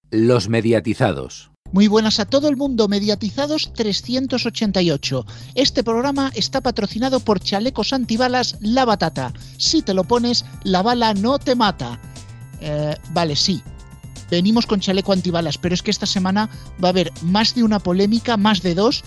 Los mediatizados. Muy buenas a todo el mundo, Mediatizados 388. Este programa está patrocinado por Chalecos Antibalas La Batata. Si te lo pones, la bala no te mata. Vale, sí. Venimos con chaleco antibalas, pero es que esta semana va a haber más de una polémica, más de dos,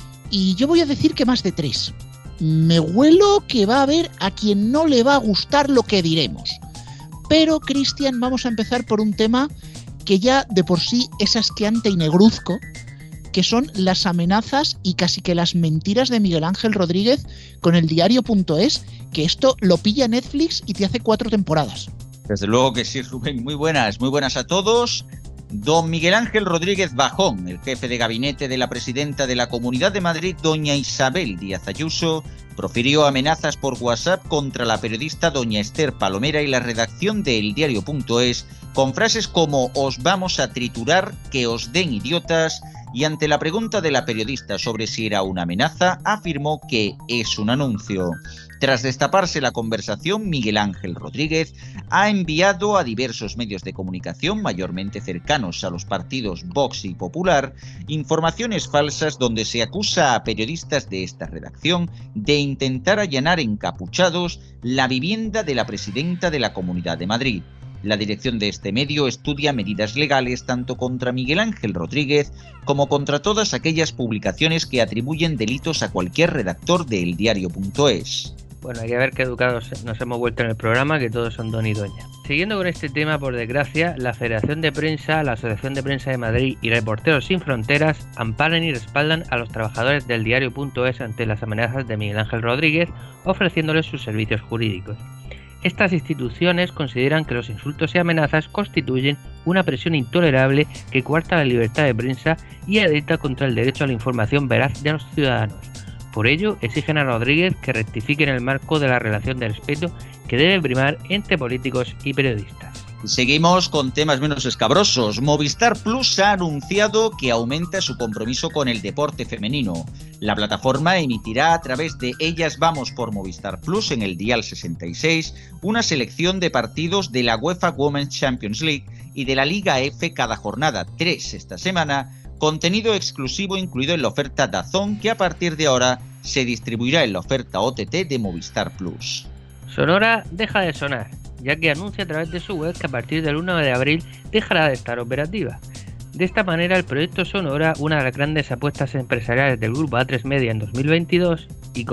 y yo voy a decir que más de tres. Me huelo que va a haber a quien no le va a gustar lo que diremos. Pero, Cristian, vamos a empezar por un tema que ya de por sí es asqueante y negruzco, que son las amenazas y casi que las mentiras de Miguel Ángel Rodríguez con el diario.es, que esto lo pilla Netflix y te hace 4 temporadas. Desde luego que sí, Rubén. Muy buenas a todos. Don Miguel Ángel Rodríguez Bajón, el jefe de gabinete de la presidenta de la Comunidad de Madrid, doña Isabel Díaz Ayuso, profirió amenazas por WhatsApp contra la periodista doña Esther Palomera y la redacción de eldiario.es con frases como «os vamos a triturar, que os den idiotas», y ante la pregunta de la periodista sobre si era una amenaza, afirmó que es un anuncio. Tras destaparse la conversación, Miguel Ángel Rodríguez ha enviado a diversos medios de comunicación, mayormente cercanos a los partidos Vox y Popular, informaciones falsas donde se acusa a periodistas de esta redacción de intentar allanar encapuchados la vivienda de la presidenta de la Comunidad de Madrid. La dirección de este medio estudia medidas legales tanto contra Miguel Ángel Rodríguez como contra todas aquellas publicaciones que atribuyen delitos a cualquier redactor de eldiario.es. Bueno, hay que ver qué educados nos hemos vuelto en el programa, que todos son don y doña. Siguiendo con este tema, por desgracia, la Federación de Prensa, la Asociación de Prensa de Madrid y Reporteros Sin Fronteras amparan y respaldan a los trabajadores del diario.es ante las amenazas de Miguel Ángel Rodríguez, ofreciéndoles sus servicios jurídicos. Estas instituciones consideran que los insultos y amenazas constituyen una presión intolerable que coarta la libertad de prensa y atenta contra el derecho a la información veraz de los ciudadanos. Por ello, exigen a Rodríguez que rectifique en el marco de la relación de respeto que debe primar entre políticos y periodistas. Seguimos con temas menos escabrosos. Movistar Plus ha anunciado que aumenta su compromiso con el deporte femenino. La plataforma emitirá a través de Ellas Vamos por Movistar Plus en el dial 66 una selección de partidos de la UEFA Women's Champions League y de la Liga F cada jornada, 3 esta semana, contenido exclusivo incluido en la oferta DAZN que a partir de ahora se distribuirá en la oferta OTT de Movistar Plus. Sonora deja de sonar, ya que anuncia a través de su web que a partir del 1 de abril dejará de estar operativa. De esta manera, el proyecto Sonora, una de las grandes apuestas empresariales del grupo A3 Media en 2022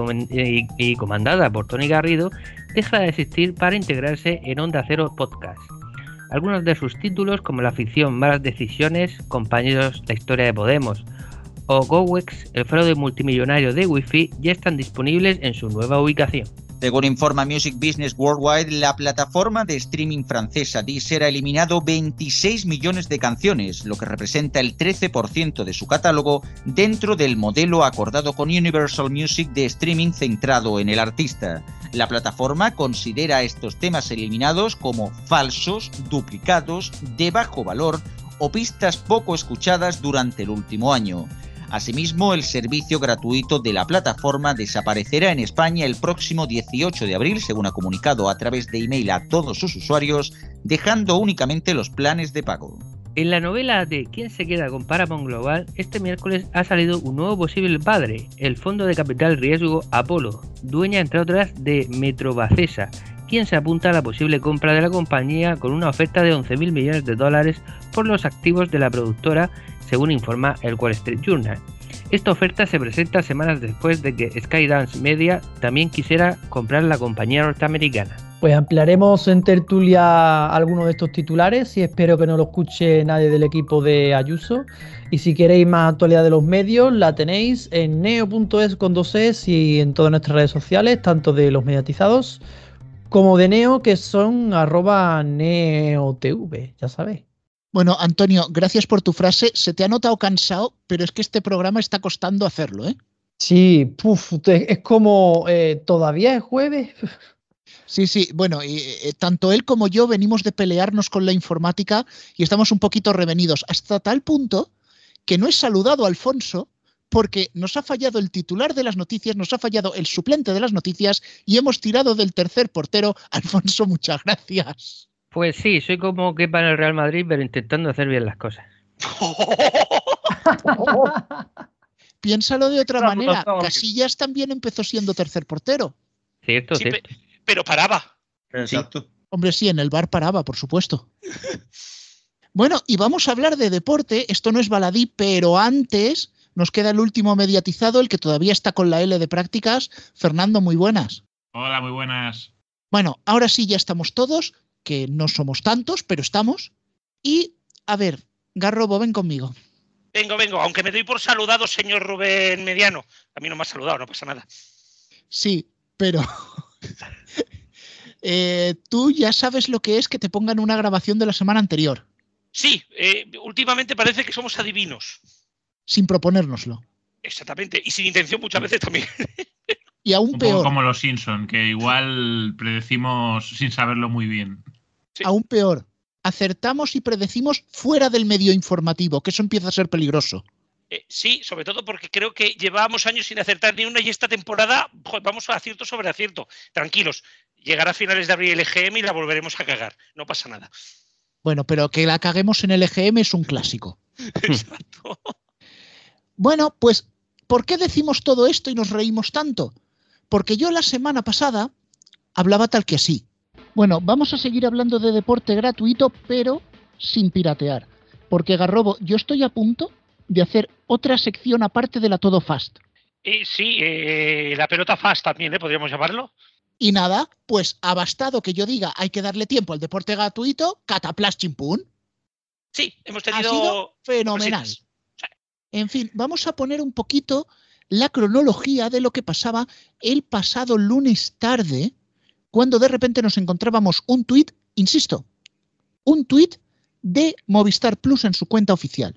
y comandada por Tony Garrido, deja de existir para integrarse en Onda Cero Podcast. Algunos de sus títulos, como la ficción Malas Decisiones, Compañeros, la historia de Podemos o GoWex, el fraude multimillonario de Wi-Fi, ya están disponibles en su nueva ubicación. Según informa Music Business Worldwide, la plataforma de streaming francesa Deezer ha eliminado 26 millones de canciones, lo que representa el 13% de su catálogo dentro del modelo acordado con Universal Music de streaming centrado en el artista. La plataforma considera estos temas eliminados como falsos, duplicados, de bajo valor o pistas poco escuchadas durante el último año. Asimismo, el servicio gratuito de la plataforma desaparecerá en España el próximo 18 de abril, según ha comunicado a través de email a todos sus usuarios, dejando únicamente los planes de pago. En la novela de ¿Quién se queda con Paramount Global? Este miércoles ha salido un nuevo posible padre, el fondo de capital riesgo Apolo, dueña entre otras de Metrobacesa, quien se apunta a la posible compra de la compañía con una oferta de 11.000 millones de dólares por los activos de la productora, según informa el Wall Street Journal. Esta oferta se presenta semanas después de que Skydance Media también quisiera comprar la compañía norteamericana. Pues ampliaremos en tertulia algunos de estos titulares y espero que no lo escuche nadie del equipo de Ayuso. Y si queréis más actualidad de los medios, la tenéis en neo.es con 2es y en todas nuestras redes sociales, tanto de los mediatizados como de Neo, que son @neotv, ya sabéis. Bueno, Antonio, gracias por tu frase. Se te ha notado cansado, pero es que este programa está costando hacerlo, ¿eh? Sí, es como todavía es jueves. Sí, bueno, tanto él como yo venimos de pelearnos con la informática y estamos un poquito revenidos, hasta tal punto que no he saludado a Alfonso porque nos ha fallado el titular de las noticias, nos ha fallado el suplente de las noticias y hemos tirado del tercer portero. Alfonso, muchas gracias. Pues sí, soy como Kepa en el Real Madrid, pero intentando hacer bien las cosas. Piénsalo de otra manera. Casillas también empezó siendo tercer portero. Cierto, Sí, cierto. pero paraba. Exacto. Hombre, sí, en el bar paraba, por supuesto. Bueno, y vamos a hablar de deporte. Esto no es baladí, pero antes nos queda el último mediatizado, el que todavía está con la L de prácticas. Fernando, muy buenas. Hola, muy buenas. Bueno, ahora sí ya estamos todos, que no somos tantos, pero estamos. Y, a ver, Garrobo, ven conmigo. Vengo, aunque me doy por saludado, señor Rubén Mediano. A mí no me ha saludado, no pasa nada. Sí, pero tú ya sabes lo que es que te pongan una grabación de la semana anterior. Sí, últimamente parece que somos adivinos. Sin proponérnoslo. Exactamente, y sin intención muchas veces también. Y aún Un peor. poco como los Simpson, que igual predecimos sin saberlo muy bien. Sí. Aún peor. Acertamos y predecimos fuera del medio informativo, que eso empieza a ser peligroso. Sí, sobre todo porque creo que llevábamos años sin acertar ni una y esta temporada vamos a acierto sobre acierto. Tranquilos, llegará a finales de abril el EGM y la volveremos a cagar. No pasa nada. Bueno, pero que la caguemos en el EGM es un clásico. Exacto. Bueno, pues, ¿por qué decimos todo esto y nos reímos tanto? Porque yo la semana pasada hablaba tal que así. Bueno, vamos a seguir hablando de deporte gratuito, pero sin piratear. Porque, Garrobo, yo estoy a punto de hacer otra sección aparte de la Todo Fast. Sí, la pelota fast también, podríamos llamarlo. Y nada, pues ha bastado que yo diga hay que darle tiempo al deporte gratuito, cataplas chimpún. Sí, hemos Ha tenido... sido fenomenal. Sí. En fin, vamos a poner un poquito la cronología de lo que pasaba el pasado lunes tarde, cuando de repente nos encontrábamos un tuit, insisto, un tuit de Movistar Plus en su cuenta oficial.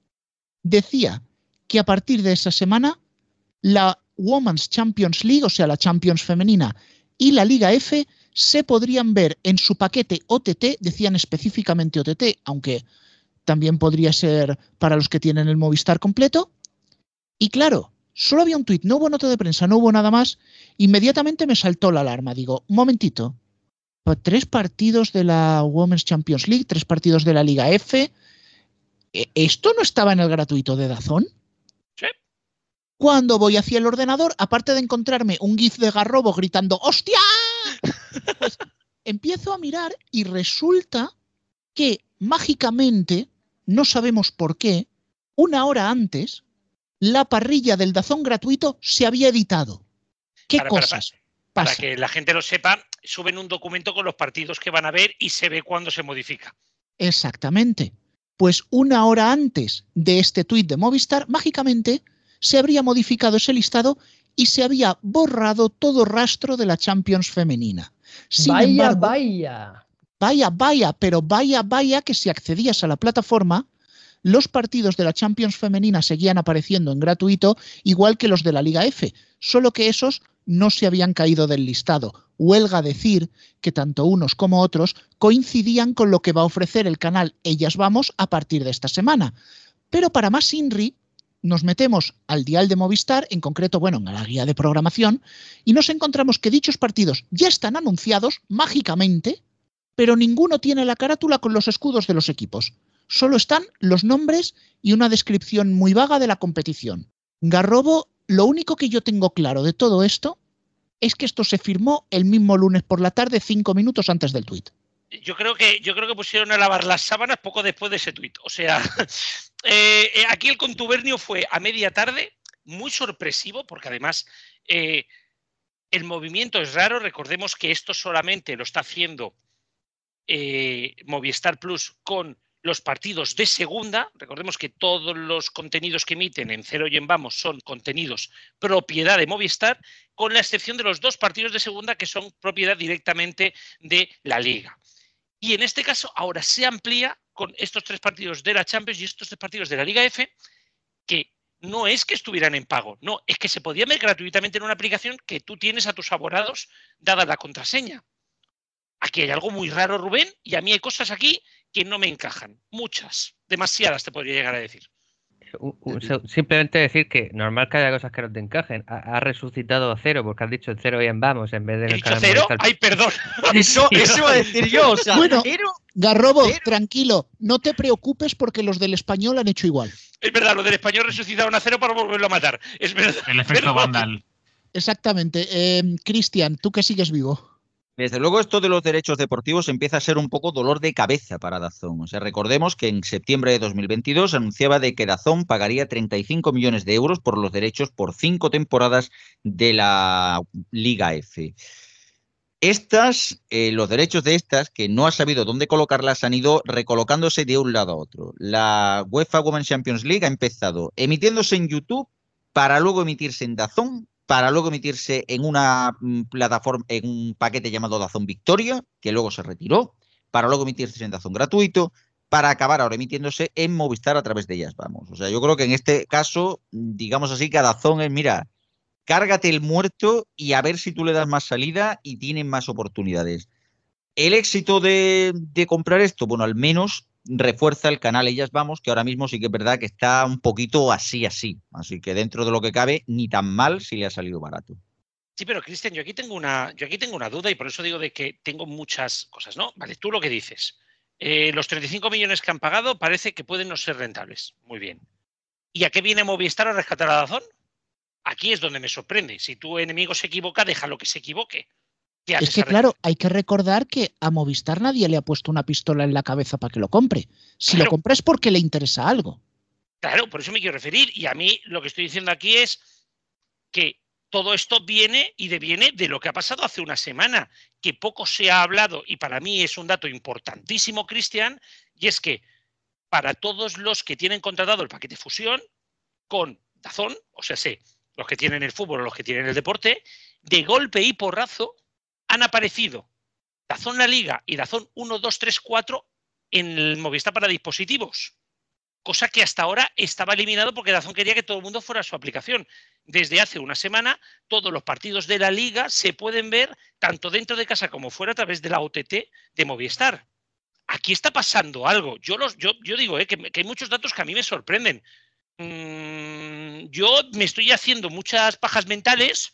Decía que a partir de esa semana la Women's Champions League, o sea, la Champions femenina, y la Liga F se podrían ver en su paquete OTT, decían específicamente OTT, aunque también podría ser para los que tienen el Movistar completo. Y claro, solo había un tuit, no hubo nota de prensa, no hubo nada más. Inmediatamente me saltó la alarma. Digo, un momentito, 3 partidos de la Women's Champions League, 3 partidos de la Liga F. ¿Esto no estaba en el gratuito de DAZN? Sí. Cuando voy hacia el ordenador, aparte de encontrarme un GIF de Garrobo gritando ¡hostia!, pues empiezo a mirar y resulta que mágicamente, no sabemos por qué, una hora antes, la parrilla del DAZN gratuito se había editado. ¿Qué cosas para pasan? que la gente lo sepa, suben un documento con los partidos que van a ver y se ve cuándo se modifica. Exactamente. Pues una hora antes de este tuit de Movistar, mágicamente se habría modificado ese listado y se había borrado todo rastro de la Champions femenina. Sin embargo, vaya, que si accedías a la plataforma, los partidos de la Champions femenina seguían apareciendo en gratuito, igual que los de la Liga F, solo que esos no se habían caído del listado. Huelga decir que tanto unos como otros coincidían con lo que va a ofrecer el canal Ellas Vamos a partir de esta semana. Pero para más INRI, nos metemos al dial de Movistar, en concreto, bueno, en la guía de programación, y nos encontramos que dichos partidos ya están anunciados mágicamente, pero ninguno tiene la carátula con los escudos de los equipos. Solo están los nombres y una descripción muy vaga de la competición. Garrobo, lo único que yo tengo claro de todo esto es que esto se firmó el mismo lunes por la tarde, 5 minutos antes del tuit. Yo creo que pusieron a lavar las sábanas poco después de ese tuit. O sea, aquí el contubernio fue a media tarde, muy sorpresivo, porque además el movimiento es raro. Recordemos que esto solamente lo está haciendo Movistar Plus con los partidos de segunda. Recordemos que todos los contenidos que emiten en Cero y en Vamos son contenidos propiedad de Movistar, con la excepción de los 2 partidos de segunda que son propiedad directamente de la Liga. Y en este caso ahora se amplía con estos 3 partidos de la Champions y estos 3 partidos de la Liga F, que no es que estuvieran en pago, no, es que se podían ver gratuitamente en una aplicación que tú tienes a tus abonados dada la contraseña. Aquí hay algo muy raro, Rubén, y a mí hay cosas aquí que no me encajan. Muchas, demasiadas te podría llegar a decir. Simplemente decir que normal que haya cosas que no te encajen. Ha resucitado a Cero, porque has dicho el Cero bien vamos en vez de... ¿He dicho Cero? ¡Ay, perdón! Eso iba a decir yo, o sea, Bueno, Cero... Garrobo, tranquilo, no te preocupes porque los del Español han hecho igual. Es verdad, lo del Español resucitaron a Cero para volverlo a matar. Es verdad. El efecto Vandal. Exactamente. Cristian, tú que sigues vivo. Desde luego esto de los derechos deportivos empieza a ser un poco dolor de cabeza para DAZN. O sea, recordemos que en septiembre de 2022 anunciaba de que DAZN pagaría 35 millones de euros por los derechos por 5 temporadas de la Liga F. Los derechos de estas, que no ha sabido dónde colocarlas, han ido recolocándose de un lado a otro. La UEFA Women's Champions League ha empezado emitiéndose en YouTube para luego emitirse en DAZN, para luego emitirse en una plataforma, en un paquete llamado DAZN Victoria, que luego se retiró, para luego emitirse en DAZN gratuito, para acabar ahora emitiéndose en Movistar a través de ellas. Vamos, o sea, yo creo que en este caso, digamos así, que a DAZN es, mira, cárgate el muerto y a ver si tú le das más salida y tienen más oportunidades. El éxito de comprar esto, bueno, al menos refuerza el canal Ellas Vamos, que ahora mismo sí que es verdad que está un poquito así. Así que dentro de lo que cabe, ni tan mal si le ha salido barato. Sí, pero Cristian, yo aquí tengo una duda y por eso digo de que tengo muchas cosas, ¿no? Vale, tú lo que dices. Los 35 millones que han pagado parece que pueden no ser rentables. Muy bien. ¿Y a qué viene Movistar a rescatar a DAZN? Aquí es donde me sorprende. Si tu enemigo se equivoca, déjalo que se equivoque. Es que, claro, hay que recordar que a Movistar nadie le ha puesto una pistola en la cabeza para que lo compre. Si lo compra es porque le interesa algo. Claro, por eso me quiero referir. Y a mí lo que estoy diciendo aquí es que todo esto viene y deviene de lo que ha pasado hace una semana, que poco se ha hablado, y para mí es un dato importantísimo, Cristian, y es que para todos los que tienen contratado el paquete fusión con DAZN, o sea, los que tienen el fútbol o los que tienen el deporte, de golpe y porrazo han aparecido DAZN La Liga y DAZN 1, 2, 3, 4 en el Movistar para dispositivos. Cosa que hasta ahora estaba eliminado porque DAZN quería que todo el mundo fuera a su aplicación. Desde hace una semana, todos los partidos de la Liga se pueden ver tanto dentro de casa como fuera a través de la OTT de Movistar. Aquí está pasando algo. Yo digo que hay muchos datos que a mí me sorprenden. Yo me estoy haciendo muchas pajas mentales.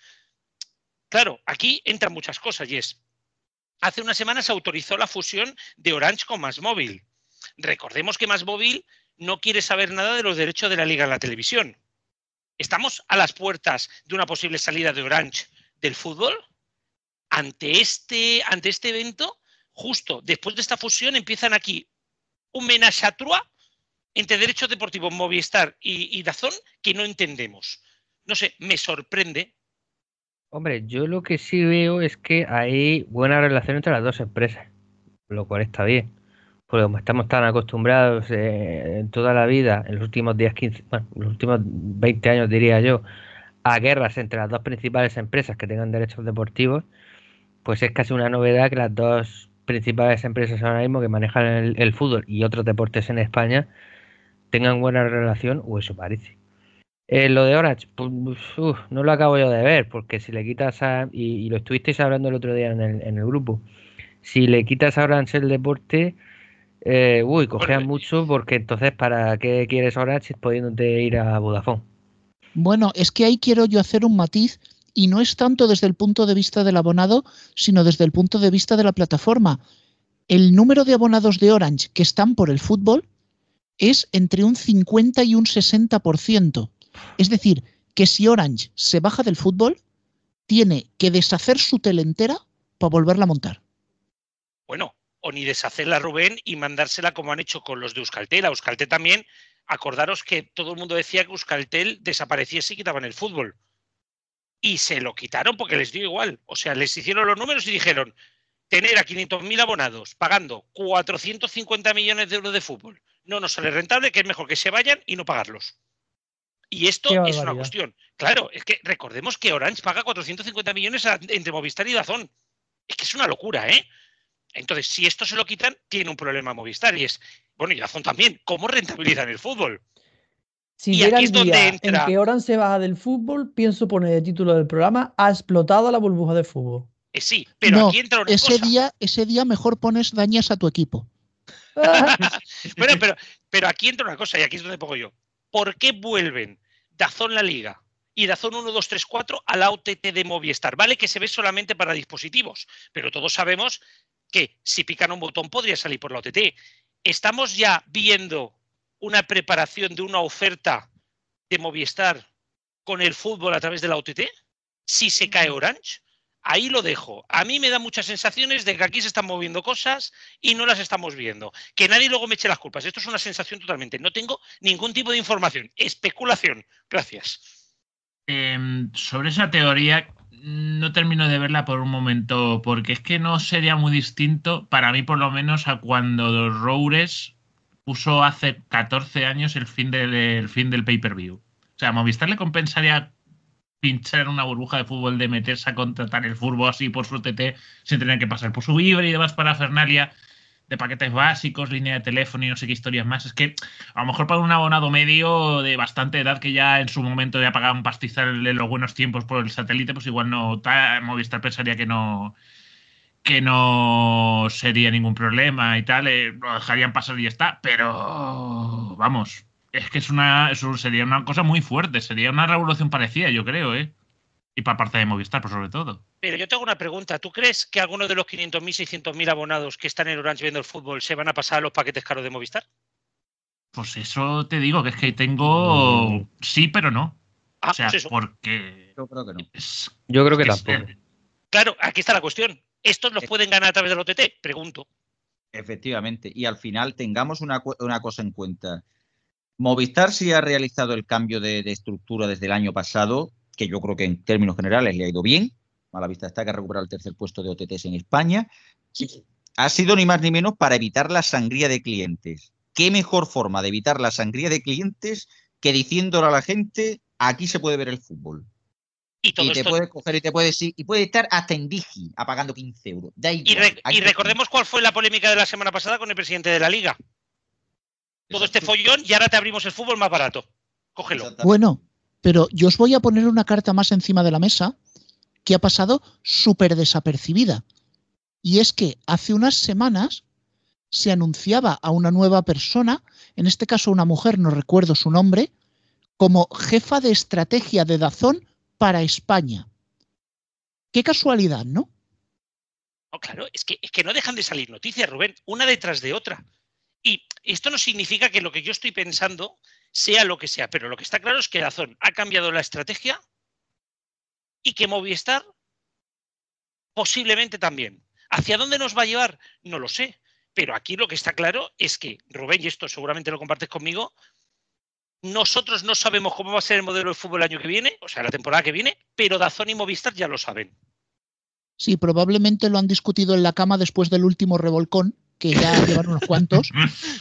Claro, aquí entran muchas cosas y es, hace una semana se autorizó la fusión de Orange con MásMóvil. Recordemos que MásMóvil no quiere saber nada de los derechos de la Liga en la televisión. ¿Estamos a las puertas de una posible salida de Orange del fútbol? Ante este evento, justo después de esta fusión, empiezan aquí un ménage à trois entre derechos deportivos Movistar y DAZN que no entendemos. No sé, me sorprende. Hombre, yo lo que sí veo es que hay buena relación entre las dos empresas, lo cual está bien. Porque como estamos tan acostumbrados en toda la vida, en los últimos 10, 15, bueno, los últimos 20 años diría yo, a guerras entre las dos principales empresas que tengan derechos deportivos, pues es casi una novedad que las dos principales empresas ahora mismo que manejan el fútbol y otros deportes en España tengan buena relación, o eso parece. Lo de Orange, pues, no lo acabo yo de ver, porque si le quitas y lo estuvisteis hablando el otro día en el grupo, si le quitas a Orange el deporte, cojean mucho, porque entonces ¿para qué quieres Orange pudiéndote ir a Vodafone? Bueno, es que ahí quiero yo hacer un matiz, y no es tanto desde el punto de vista del abonado, sino desde el punto de vista de la plataforma. El número de abonados de Orange que están por el fútbol es entre un 50 y un 60%. Es decir, que si Orange se baja del fútbol, tiene que deshacer su tele entera para volverla a montar. Bueno, o ni deshacerla, Rubén, y mandársela como han hecho con los de Euskaltel. A Euskaltel también, acordaros que todo el mundo decía que Euskaltel desapareciese y quitaban el fútbol. Y se lo quitaron porque les dio igual. O sea, les hicieron los números y dijeron, tener a 500.000 abonados pagando 450 millones de euros de fútbol no nos sale rentable, que es mejor que se vayan y no pagarlos. Y esto es una cuestión. Claro, es que recordemos que Orange paga 450 millones entre Movistar y DAZN. Es que es una locura, ¿eh? Entonces, si esto se lo quitan, tiene un problema Movistar. Y es, bueno, y DAZN también, ¿cómo rentabilizan el fútbol? Si llega el día en que Orange se baja del fútbol, pienso poner el título del programa, ha explotado la burbuja de fútbol. Sí, pero no, aquí entra una cosa. Ese día mejor pones dañas a tu equipo. Bueno, pero aquí entra una cosa, y aquí es donde pongo yo. ¿por qué vuelven DAZN La Liga y DAZN 1, 2, 3, 4 a la OTT de Movistar? Vale que se ve solamente para dispositivos, pero todos sabemos que si pican un botón podría salir por la OTT. ¿Estamos ya viendo una preparación de una oferta de Movistar con el fútbol a través de la OTT? Si se cae Orange, ahí lo dejo. A mí me da muchas sensaciones de que aquí se están moviendo cosas y no las estamos viendo. Que nadie luego me eche las culpas. Esto es una sensación totalmente. No tengo ningún tipo de información. Especulación. Gracias. Sobre esa teoría no termino de verla por un momento, porque es que no sería muy distinto, para mí por lo menos, a cuando Roures puso hace 14 años el fin del pay-per-view. O sea, Movistar le compensaría pinchar una burbuja de fútbol, de meterse a contratar el fútbol así por su OTT sin tener que pasar por su IBR y demás parafernalia de paquetes básicos, línea de teléfono y no sé qué historias más. Es que a lo mejor para un abonado medio de bastante edad que ya en su momento ya pagaba un pastizal en los buenos tiempos por el satélite, pues igual no, Movistar pensaría que no sería ningún problema y tal, lo dejarían pasar y ya está, pero vamos, es que eso sería una cosa muy fuerte, sería una revolución parecida, yo creo, y para parte de Movistar, pues sobre todo. Pero yo te hago una pregunta, ¿tú crees que algunos de los 500.000, 600.000 abonados que están en Orange viendo el fútbol se van a pasar a los paquetes caros de Movistar? Pues eso te digo, que es que tengo sí, pero no. O sea, pues eso. Porque yo creo que no. Yo creo que tampoco. Claro, aquí está la cuestión. ¿Estos los pueden ganar a través del OTT? Pregunto. Efectivamente. Y al final tengamos una cosa en cuenta. Movistar sí ha realizado el cambio de estructura desde el año pasado, que yo creo que en términos generales le ha ido bien. A la vista está que ha recuperado el tercer puesto de OTTs en España. Ha sido ni más ni menos para evitar la sangría de clientes. ¿Qué mejor forma de evitar la sangría de clientes que diciéndole a la gente, aquí se puede ver el fútbol? Y te puedes coger y puede estar hasta en Digi pagando 15 euros. Y recordemos cuál fue la polémica de la semana pasada con el presidente de la Liga. Todo este follón y ahora te abrimos el fútbol más barato. Cógelo. Bueno, pero yo os voy a poner una carta más encima de la mesa que ha pasado súper desapercibida. Y es que hace unas semanas se anunciaba a una nueva persona, en este caso una mujer, no recuerdo su nombre, como jefa de estrategia de DAZN para España. Qué casualidad, ¿no? No, claro, es que no dejan de salir noticias, Rubén, una detrás de otra. Y esto no significa que lo que yo estoy pensando sea lo que sea, pero lo que está claro es que DAZN ha cambiado la estrategia y que Movistar posiblemente también. ¿Hacia dónde nos va a llevar? No lo sé. Pero aquí lo que está claro es que, Rubén, y esto seguramente lo compartes conmigo, nosotros no sabemos cómo va a ser el modelo de fútbol el año que viene, o sea, la temporada que viene, pero DAZN y Movistar ya lo saben. Sí, probablemente lo han discutido en la cama después del último revolcón, que ya llevan unos cuantos.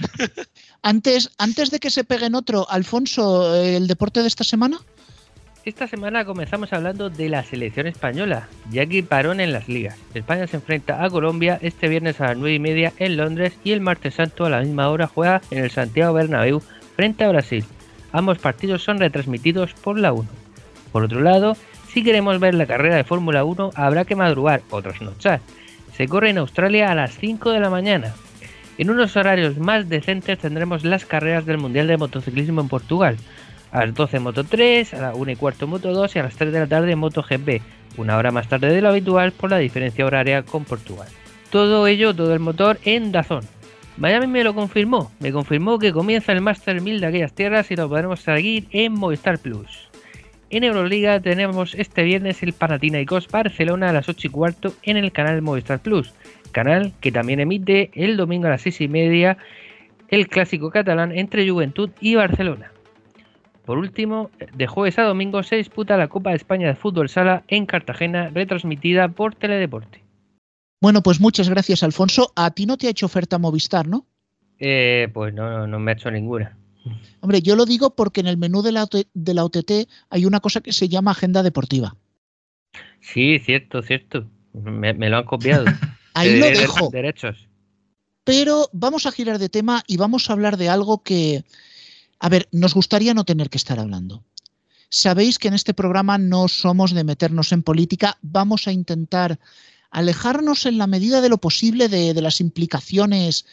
Antes de que se peguen otro, Alfonso, ¿el deporte de esta semana? Esta semana comenzamos hablando de la selección española, ya que parón en las ligas. España se enfrenta a Colombia este viernes a las 9:30 en Londres y el martes santo a la misma hora juega en el Santiago Bernabéu frente a Brasil. Ambos partidos son retransmitidos por la 1. Por otro lado, si queremos ver la carrera de Fórmula 1 habrá que madrugar o trasnochar. Se corre en Australia a las 5 de la mañana. En unos horarios más decentes tendremos las carreras del Mundial de Motociclismo en Portugal. A las 12 Moto 3, a las 1:15 Moto 2 y a las 3 de la tarde Moto GP, una hora más tarde de lo habitual por la diferencia horaria con Portugal. Todo ello, todo el motor en DAZN. Miami me confirmó que comienza el Master 1000 de aquellas tierras y lo podremos seguir en Movistar Plus. En Euroliga tenemos este viernes el Panathinaikos Barcelona a las 8:15 en el canal Movistar Plus, canal que también emite el domingo a las 6:30 el clásico catalán entre Juventud y Barcelona. Por último, de jueves a domingo se disputa la Copa de España de Fútbol Sala en Cartagena, retransmitida por Teledeporte. Bueno, pues muchas gracias, Alfonso. A ti no te ha hecho oferta Movistar, ¿no? Pues no me ha hecho ninguna. Hombre, yo lo digo porque en el menú de la OTT hay una cosa que se llama agenda deportiva. Sí, cierto. Me lo han copiado. Ahí lo dejo. Derechos. Pero vamos a girar de tema y vamos a hablar de algo que, a ver, nos gustaría no tener que estar hablando. Sabéis que en este programa no somos de meternos en política, vamos a intentar alejarnos en la medida de lo posible de las implicaciones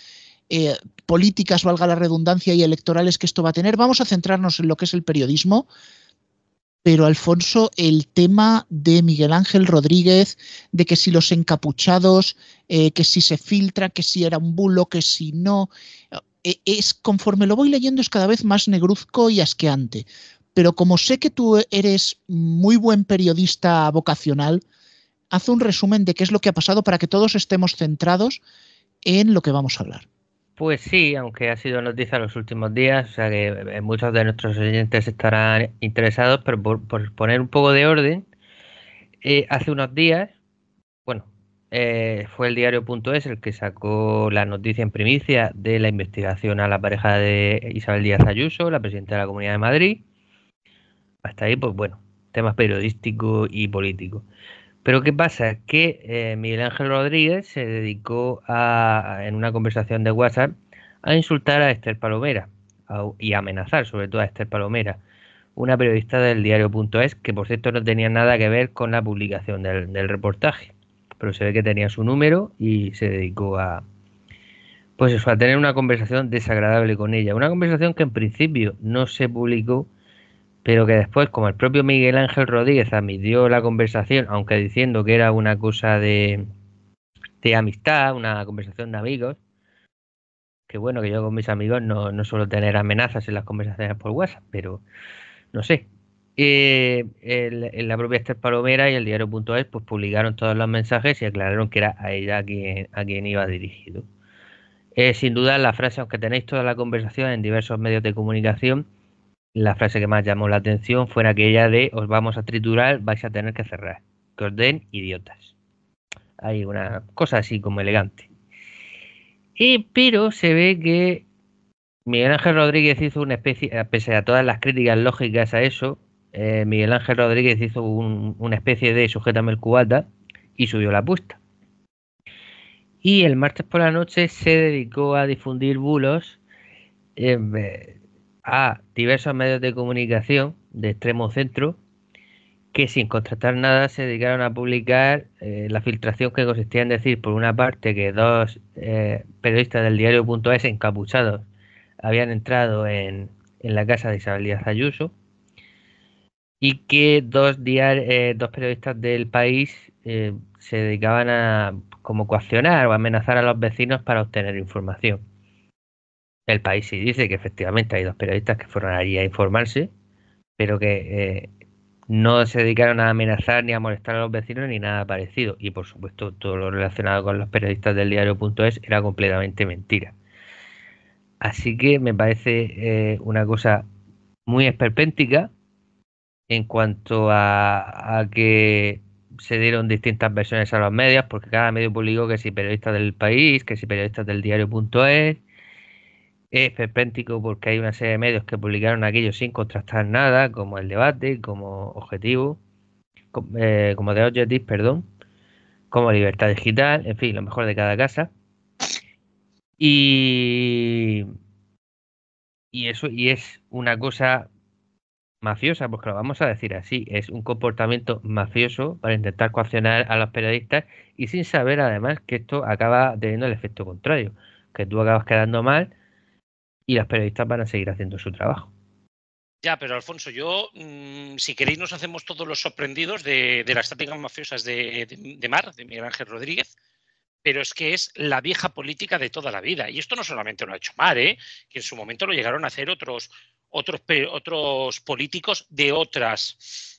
políticas, valga la redundancia, y electorales que esto va a tener. Vamos a centrarnos en lo que es el periodismo. Pero, Alfonso, el tema de Miguel Ángel Rodríguez, de que si los encapuchados, que si se filtra, que si era un bulo, que si no, es, conforme lo voy leyendo, es cada vez más negruzco y asqueante. Pero como sé que tú eres muy buen periodista vocacional, haz un resumen de qué es lo que ha pasado para que todos estemos centrados en lo que vamos a hablar. Pues sí, aunque ha sido noticia los últimos días, o sea que muchos de nuestros oyentes estarán interesados, pero por poner un poco de orden, hace unos días, bueno, fue el diario.es el que sacó la noticia en primicia de la investigación a la pareja de Isabel Díaz Ayuso, la presidenta de la Comunidad de Madrid. Hasta ahí, pues bueno, temas periodísticos y políticos. Pero ¿qué pasa? Que Miguel Ángel Rodríguez se dedicó en una conversación de WhatsApp a insultar a Esther Palomera y a amenazar sobre todo a Esther Palomera, una periodista del diario.es que por cierto no tenía nada que ver con la publicación del reportaje, pero se ve que tenía su número y se dedicó a tener una conversación desagradable con ella, una conversación que en principio no se publicó, pero que después, como el propio Miguel Ángel Rodríguez admitió la conversación, aunque diciendo que era una cosa de amistad, una conversación de amigos, que bueno, que yo con mis amigos no suelo tener amenazas en las conversaciones por WhatsApp, pero no sé. En la propia Esther Palomera y el diario.es pues publicaron todos los mensajes y aclararon que era a ella a quien iba dirigido. Sin duda la frase, aunque tenéis toda la conversación en diversos medios de comunicación, la frase que más llamó la atención fue aquella de os vamos a triturar, vais a tener que cerrar, que os den idiotas. Hay una cosa así como elegante. Pero se ve que Miguel Ángel Rodríguez hizo una especie, pese a todas las críticas lógicas a eso, Miguel Ángel Rodríguez hizo una especie de sujétame el cubata y subió la apuesta. Y el martes por la noche se dedicó a difundir bulos a diversos medios de comunicación de extremo centro que sin contrastar nada se dedicaron a publicar la filtración que consistía en decir por una parte que dos periodistas del diario.es encapuchados habían entrado en la casa de Isabel Díaz Ayuso y que dos periodistas del País se dedicaban a como coaccionar o amenazar a los vecinos para obtener información. El País sí dice que efectivamente hay dos periodistas que fueron allí a informarse, pero que no se dedicaron a amenazar ni a molestar a los vecinos ni nada parecido. Y por supuesto todo lo relacionado con los periodistas del diario.es era completamente mentira. Así que me parece una cosa muy esperpéntica en cuanto a que se dieron distintas versiones a los medios, porque cada medio publicó que si periodistas del País, que si periodistas del diario.es. Es esperpéntico porque hay una serie de medios que publicaron aquello sin contrastar nada, como El Debate, como Objetivo, como The Objective, perdón, como Libertad Digital, en fin, lo mejor de cada casa. Y eso es una cosa mafiosa, porque lo vamos a decir así, es un comportamiento mafioso para intentar coaccionar a los periodistas y sin saber además que esto acaba teniendo el efecto contrario, que tú acabas quedando mal y los periodistas van a seguir haciendo su trabajo. Ya, pero Alfonso, yo, si queréis, nos hacemos todos los sorprendidos de las tácticas mafiosas de Mar, de Miguel Ángel Rodríguez, pero es que es la vieja política de toda la vida. Y esto no solamente lo ha hecho Mar, que en su momento lo llegaron a hacer otros políticos de otros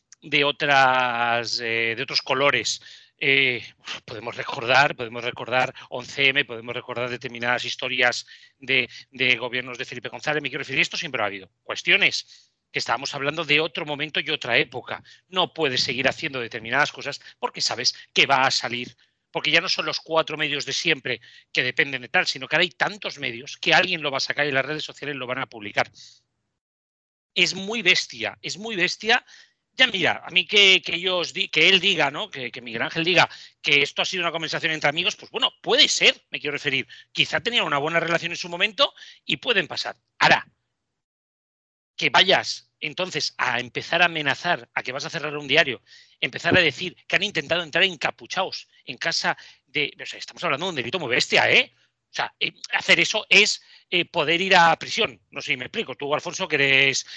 colores. Podemos recordar 11M, podemos recordar determinadas historias de gobiernos de Felipe González. Me quiero referir, esto siempre ha habido cuestiones que estábamos hablando de otro momento y otra época. No puedes seguir haciendo determinadas cosas porque sabes que va a salir, porque ya no son los 4 medios de siempre que dependen de tal, sino que ahora hay tantos medios que alguien lo va a sacar y las redes sociales lo van a publicar. Es muy bestia, es muy bestia. Ya mira, a mí que él diga, ¿no? Que Miguel Ángel diga que esto ha sido una conversación entre amigos, pues bueno, puede ser, me quiero referir. Quizá tenían una buena relación en su momento y pueden pasar. Ahora, que vayas entonces a empezar a amenazar, a que vas a cerrar un diario, empezar a decir que han intentado entrar encapuchados en casa de... O sea, estamos hablando de un delito muy bestia, ¿eh? O sea, hacer eso es poder ir a prisión. No sé si me explico. Tú, Alfonso, que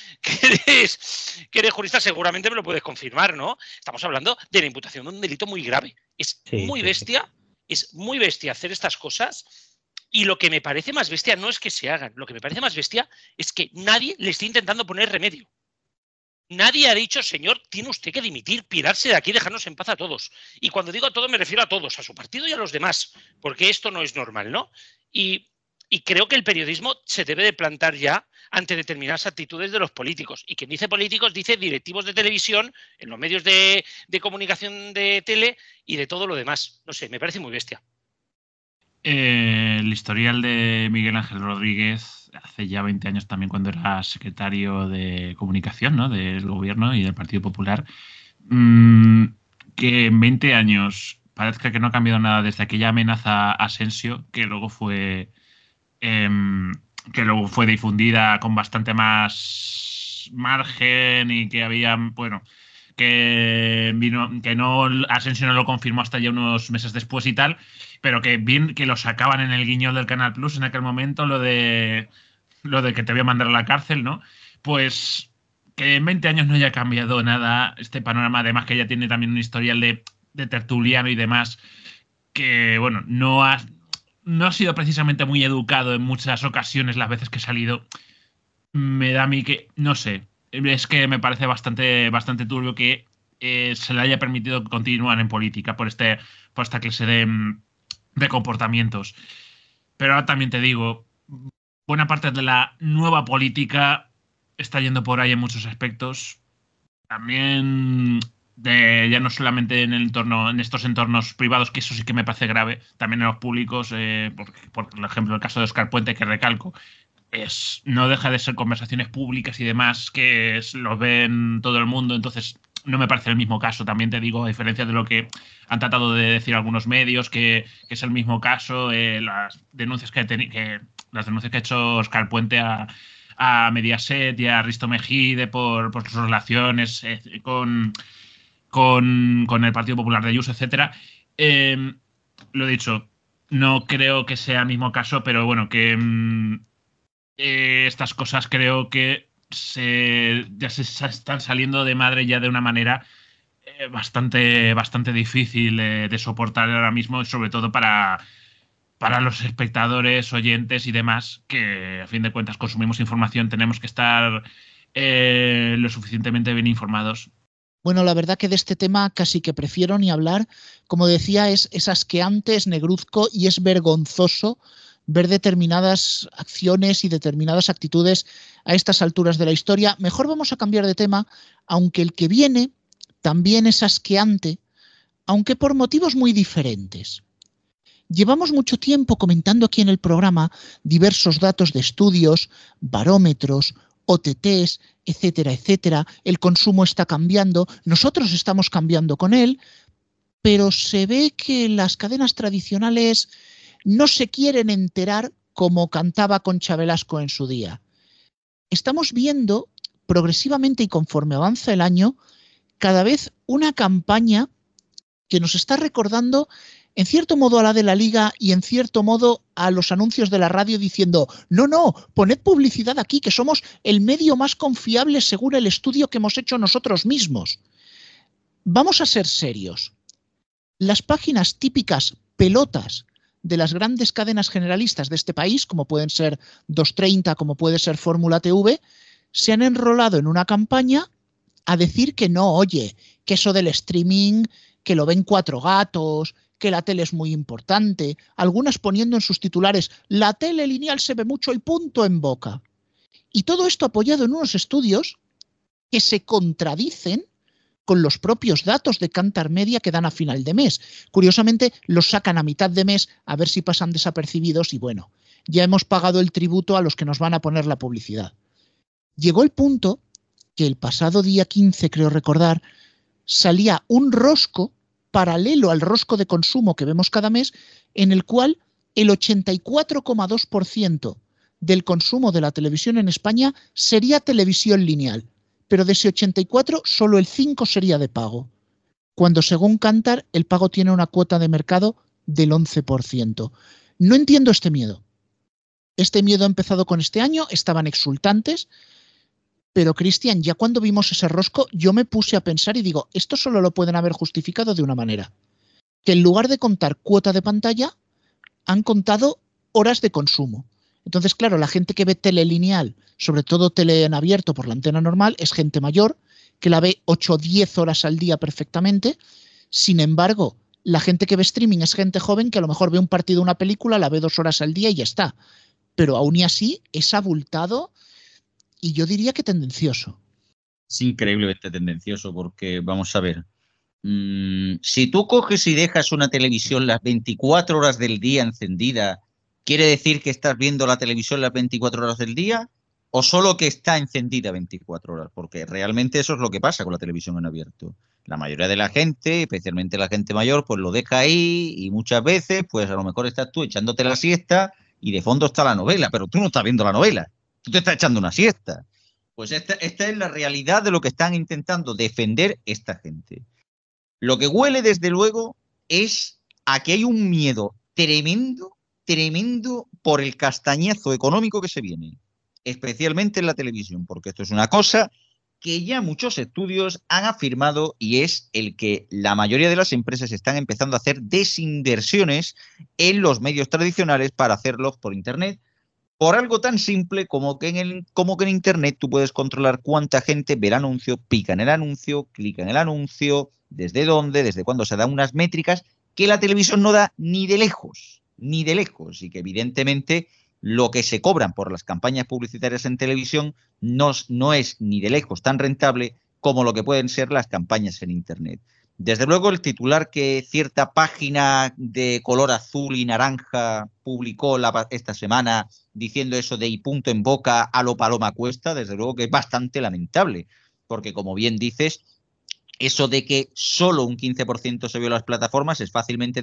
eres jurista, seguramente me lo puedes confirmar, ¿no? Estamos hablando de la imputación de un delito muy grave. Es muy bestia hacer estas cosas. Y lo que me parece más bestia no es que se hagan. Lo que me parece más bestia es que nadie le esté intentando poner remedio. Nadie ha dicho, señor, tiene usted que dimitir, pirarse de aquí, dejarnos en paz a todos. Y cuando digo a todos me refiero a todos, a su partido y a los demás, porque esto no es normal, ¿no? Y creo que el periodismo se debe de plantar ya ante determinadas actitudes de los políticos. Y quien dice políticos dice directivos de televisión, en los medios de comunicación de tele y de todo lo demás. No sé, me parece muy bestia. El historial de Miguel Ángel Rodríguez hace ya 20 años también, cuando era secretario de comunicación, ¿no?, del gobierno y del Partido Popular, que en 20 años parezca que no ha cambiado nada desde aquella amenaza a Asensio, que luego fue difundida con bastante más margen y que había, bueno, que Asensio no lo confirmó hasta ya unos meses después y tal, pero que bien que lo sacaban en el guiñol del Canal Plus en aquel momento, lo de que te voy a mandar a la cárcel, ¿no? Pues que en 20 años no haya cambiado nada este panorama, además que ya tiene también un historial de tertuliano y demás, que, bueno, no ha sido precisamente muy educado en muchas ocasiones las veces que ha salido. Me da a mí que, no sé, es que me parece bastante turbio que se le haya permitido continuar en política por esta clase de comportamientos. Pero ahora también te digo, buena parte de la nueva política está yendo por ahí en muchos aspectos. También ya no solamente en estos entornos privados, que eso sí que me parece grave, también en los públicos, por ejemplo, el caso de Óscar Puente, que recalco, no deja de ser conversaciones públicas y demás que lo ven todo el mundo, entonces no me parece el mismo caso. También te digo, a diferencia de lo que han tratado de decir algunos medios, que es el mismo caso, las denuncias que ha hecho Óscar Puente a Mediaset y a Risto Mejide por sus relaciones con el Partido Popular de Ayuso, etcétera. Lo he dicho, no creo que sea el mismo caso, pero bueno, que estas cosas creo que ya se están saliendo de madre ya de una manera bastante difícil de soportar ahora mismo, y sobre todo para los espectadores, oyentes y demás, que a fin de cuentas consumimos información, tenemos que estar lo suficientemente bien informados. Bueno, la verdad que de este tema casi que prefiero ni hablar. Como decía, es asqueante, es negruzco y es vergonzoso ver determinadas acciones y determinadas actitudes a estas alturas de la historia. Mejor vamos a cambiar de tema, aunque el que viene también es asqueante, aunque por motivos muy diferentes. Llevamos mucho tiempo comentando aquí en el programa diversos datos de estudios, barómetros, OTTs, etcétera, etcétera. El consumo está cambiando, nosotros estamos cambiando con él, pero se ve que las cadenas tradicionales no se quieren enterar como cantaba Concha Velasco en su día. Estamos viendo progresivamente y conforme avanza el año, cada vez una campaña que nos está recordando en cierto modo a la de la Liga y en cierto modo a los anuncios de la radio diciendo no, poned publicidad aquí, que somos el medio más confiable según el estudio que hemos hecho nosotros mismos. Vamos a ser serios. Las páginas típicas pelotas de las grandes cadenas generalistas de este país, como pueden ser 230, como puede ser Fórmula TV, se han enrolado en una campaña a decir que no, oye, que eso del streaming, que lo ven 4 gatos, que la tele es muy importante, algunas poniendo en sus titulares, la tele lineal se ve mucho y punto en boca. Y todo esto apoyado en unos estudios que se contradicen con los propios datos de Kantar Media que dan a final de mes. Curiosamente, los sacan a mitad de mes a ver si pasan desapercibidos y bueno, ya hemos pagado el tributo a los que nos van a poner la publicidad. Llegó el punto que el pasado día 15, creo recordar, salía un rosco paralelo al rosco de consumo que vemos cada mes, en el cual el 84,2% del consumo de la televisión en España sería televisión lineal, pero de ese 84 solo el 5 sería de pago, cuando según Kantar el pago tiene una cuota de mercado del 11%. No entiendo este miedo. Este miedo ha empezado con este año, estaban exultantes, pero Cristian, ya cuando vimos ese rosco, yo me puse a pensar y digo, esto solo lo pueden haber justificado de una manera. Que en lugar de contar cuota de pantalla, han contado horas de consumo. Entonces, claro, la gente que ve tele lineal, sobre todo tele en abierto por la antena normal, es gente mayor, que la ve 8 o 10 horas al día perfectamente. Sin embargo, la gente que ve streaming es gente joven que a lo mejor ve un partido o una película, la ve 2 horas al día y ya está. Pero aún y así es abultado y yo diría que tendencioso. Es increíblemente tendencioso porque, vamos a ver, si tú coges y dejas una televisión las 24 horas del día encendida, ¿quiere decir que estás viendo la televisión las 24 horas del día? ¿O solo que está encendida 24 horas? Porque realmente eso es lo que pasa con la televisión en abierto. La mayoría de la gente, especialmente la gente mayor, pues lo deja ahí y muchas veces, pues a lo mejor estás tú echándote la siesta y de fondo está la novela, pero tú no estás viendo la novela, tú te estás echando una siesta. Pues esta es la realidad de lo que están intentando defender esta gente. Lo que huele, desde luego, es a que hay un miedo tremendo, tremendo por el castañazo económico que se viene, especialmente en la televisión, porque esto es una cosa que ya muchos estudios han afirmado y es el que la mayoría de las empresas están empezando a hacer desinversiones en los medios tradicionales para hacerlos por Internet, por algo tan simple como que en Internet tú puedes controlar cuánta gente ve el anuncio, pica en el anuncio, clica en el anuncio, desde dónde, desde cuándo, se dan unas métricas que la televisión no da ni de lejos, y que evidentemente lo que se cobran por las campañas publicitarias en televisión no es ni de lejos tan rentable como lo que pueden ser las campañas en Internet. Desde luego, el titular que cierta página de color azul y naranja publicó esta semana diciendo eso de "y punto en boca a lo Paloma Cuesta", desde luego que es bastante lamentable, porque como bien dices, eso de que solo un 15% se vio en las plataformas es fácilmente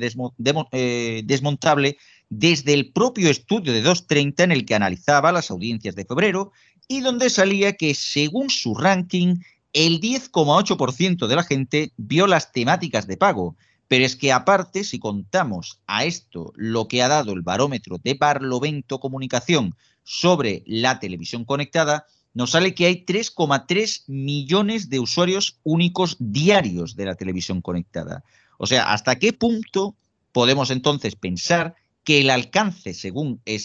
desmontable desde el propio estudio de 230 en el que analizaba las audiencias de febrero y donde salía que, según su ranking, el 10,8% de la gente vio las temáticas de pago. Pero es que aparte, si contamos a esto lo que ha dado el barómetro de Barlovento Comunicación sobre la televisión conectada, nos sale que hay 3,3 millones de usuarios únicos diarios de la televisión conectada. O sea, ¿hasta qué punto podemos entonces pensar que el alcance, según el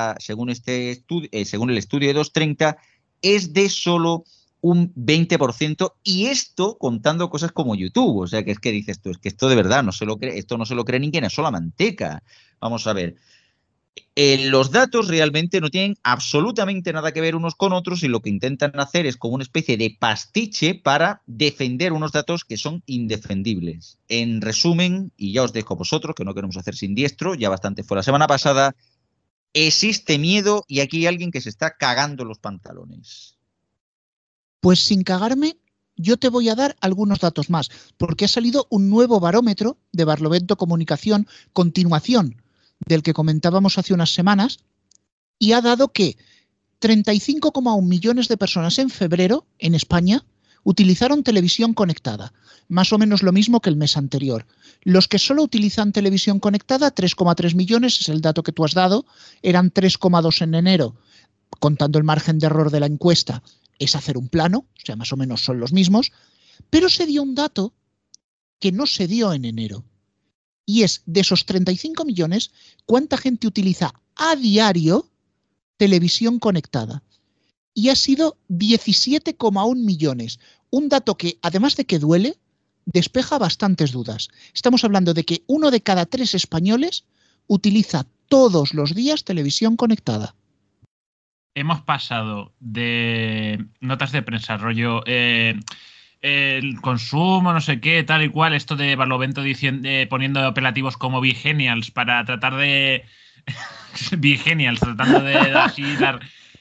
estudio de 230, es de solo un 20%, y esto contando cosas como YouTube? O sea, que es que dices tú, es que esto de verdad esto no se lo cree ni quien es sola manteca. Vamos a ver. Los datos realmente no tienen absolutamente nada que ver unos con otros y lo que intentan hacer es como una especie de pastiche para defender unos datos que son indefendibles. En resumen, y ya os dejo a vosotros, que no queremos hacer sin diestro, ya bastante fue la semana pasada, existe miedo y aquí hay alguien que se está cagando los pantalones. Pues sin cagarme, yo te voy a dar algunos datos más, porque ha salido un nuevo barómetro de Barlovento Comunicación, continuación del que comentábamos hace unas semanas, y ha dado que 35,1 millones de personas en febrero, en España, utilizaron televisión conectada, más o menos lo mismo que el mes anterior. Los que solo utilizan televisión conectada, 3,3 millones, es el dato que tú has dado, eran 3,2 en enero, contando el margen de error de la encuesta, es hacer un plano, o sea, más o menos son los mismos, pero se dio un dato que no se dio en enero. Y es, de esos 35 millones, ¿cuánta gente utiliza a diario televisión conectada? Y ha sido 17,1 millones. Un dato que, además de que duele, despeja bastantes dudas. Estamos hablando de que 1 de cada 3 españoles utiliza todos los días televisión conectada. Hemos pasado de notas de prensa, rollo... el consumo, no sé qué, tal y cual, esto de Barlovento poniendo apelativos como Vigenials para tratar de... Vigenials, tratando de así dar...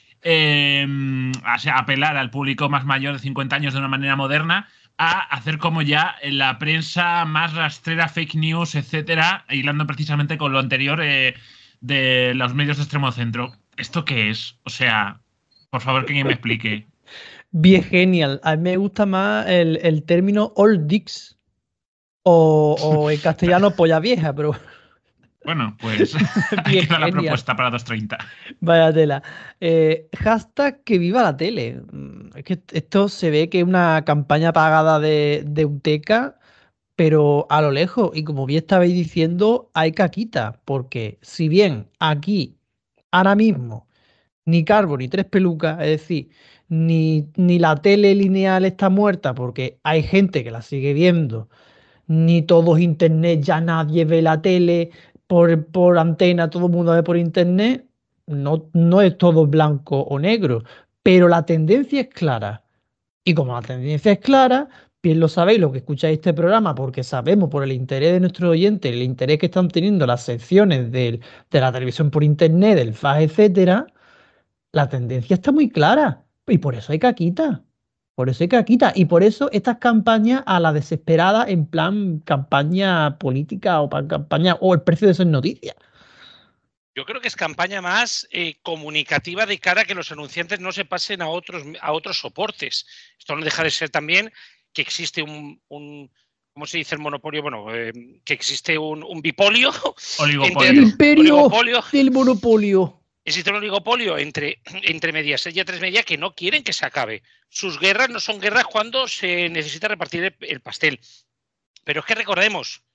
apelar al público más mayor de 50 años de una manera moderna, a hacer como ya la prensa más rastrera, fake news, etcétera, hilando precisamente con lo anterior de los medios de extremo centro. ¿Esto qué es? O sea, por favor, que alguien me explique. Bien genial. A mí me gusta más el término old dicks o en castellano polla vieja, pero Bueno, pues ahí queda la propuesta para 2.30. Vaya tela. Hashtag que viva la tele. Es que esto se ve que es una campaña pagada de Uteca, pero a lo lejos. Y como bien estabais diciendo, hay caquita. Porque si bien aquí, ahora mismo, ni Carbo ni Tres Pelucas, es decir, ni la tele lineal está muerta porque hay gente que la sigue viendo, ni todo es internet, ya nadie ve la tele por antena, todo el mundo ve por internet, no es todo blanco o negro, pero la tendencia es clara. Y como la tendencia es clara, bien lo sabéis, lo que escucháis este programa, porque sabemos por el interés de nuestros oyentes, el interés que están teniendo las secciones de la televisión por internet, del FAS, etcétera, la tendencia está muy clara. Y por eso hay caquita. Por eso hay caquita. Y por eso estas campañas a la desesperada, en plan campaña política o campaña o el precio de ser noticias. Yo creo que es campaña más comunicativa de cara a que los anunciantes no se pasen a otros soportes. Esto no deja de ser también que existe un ¿cómo se dice el monopolio? Bueno, que existe un bipolio. Oligopolio. El imperio oligopolio. del monopolio. Existe un oligopolio entre Mediaset y A3 Media que no quieren que se acabe. Sus guerras no son guerras cuando se necesita repartir el pastel. Pero es que recordemos,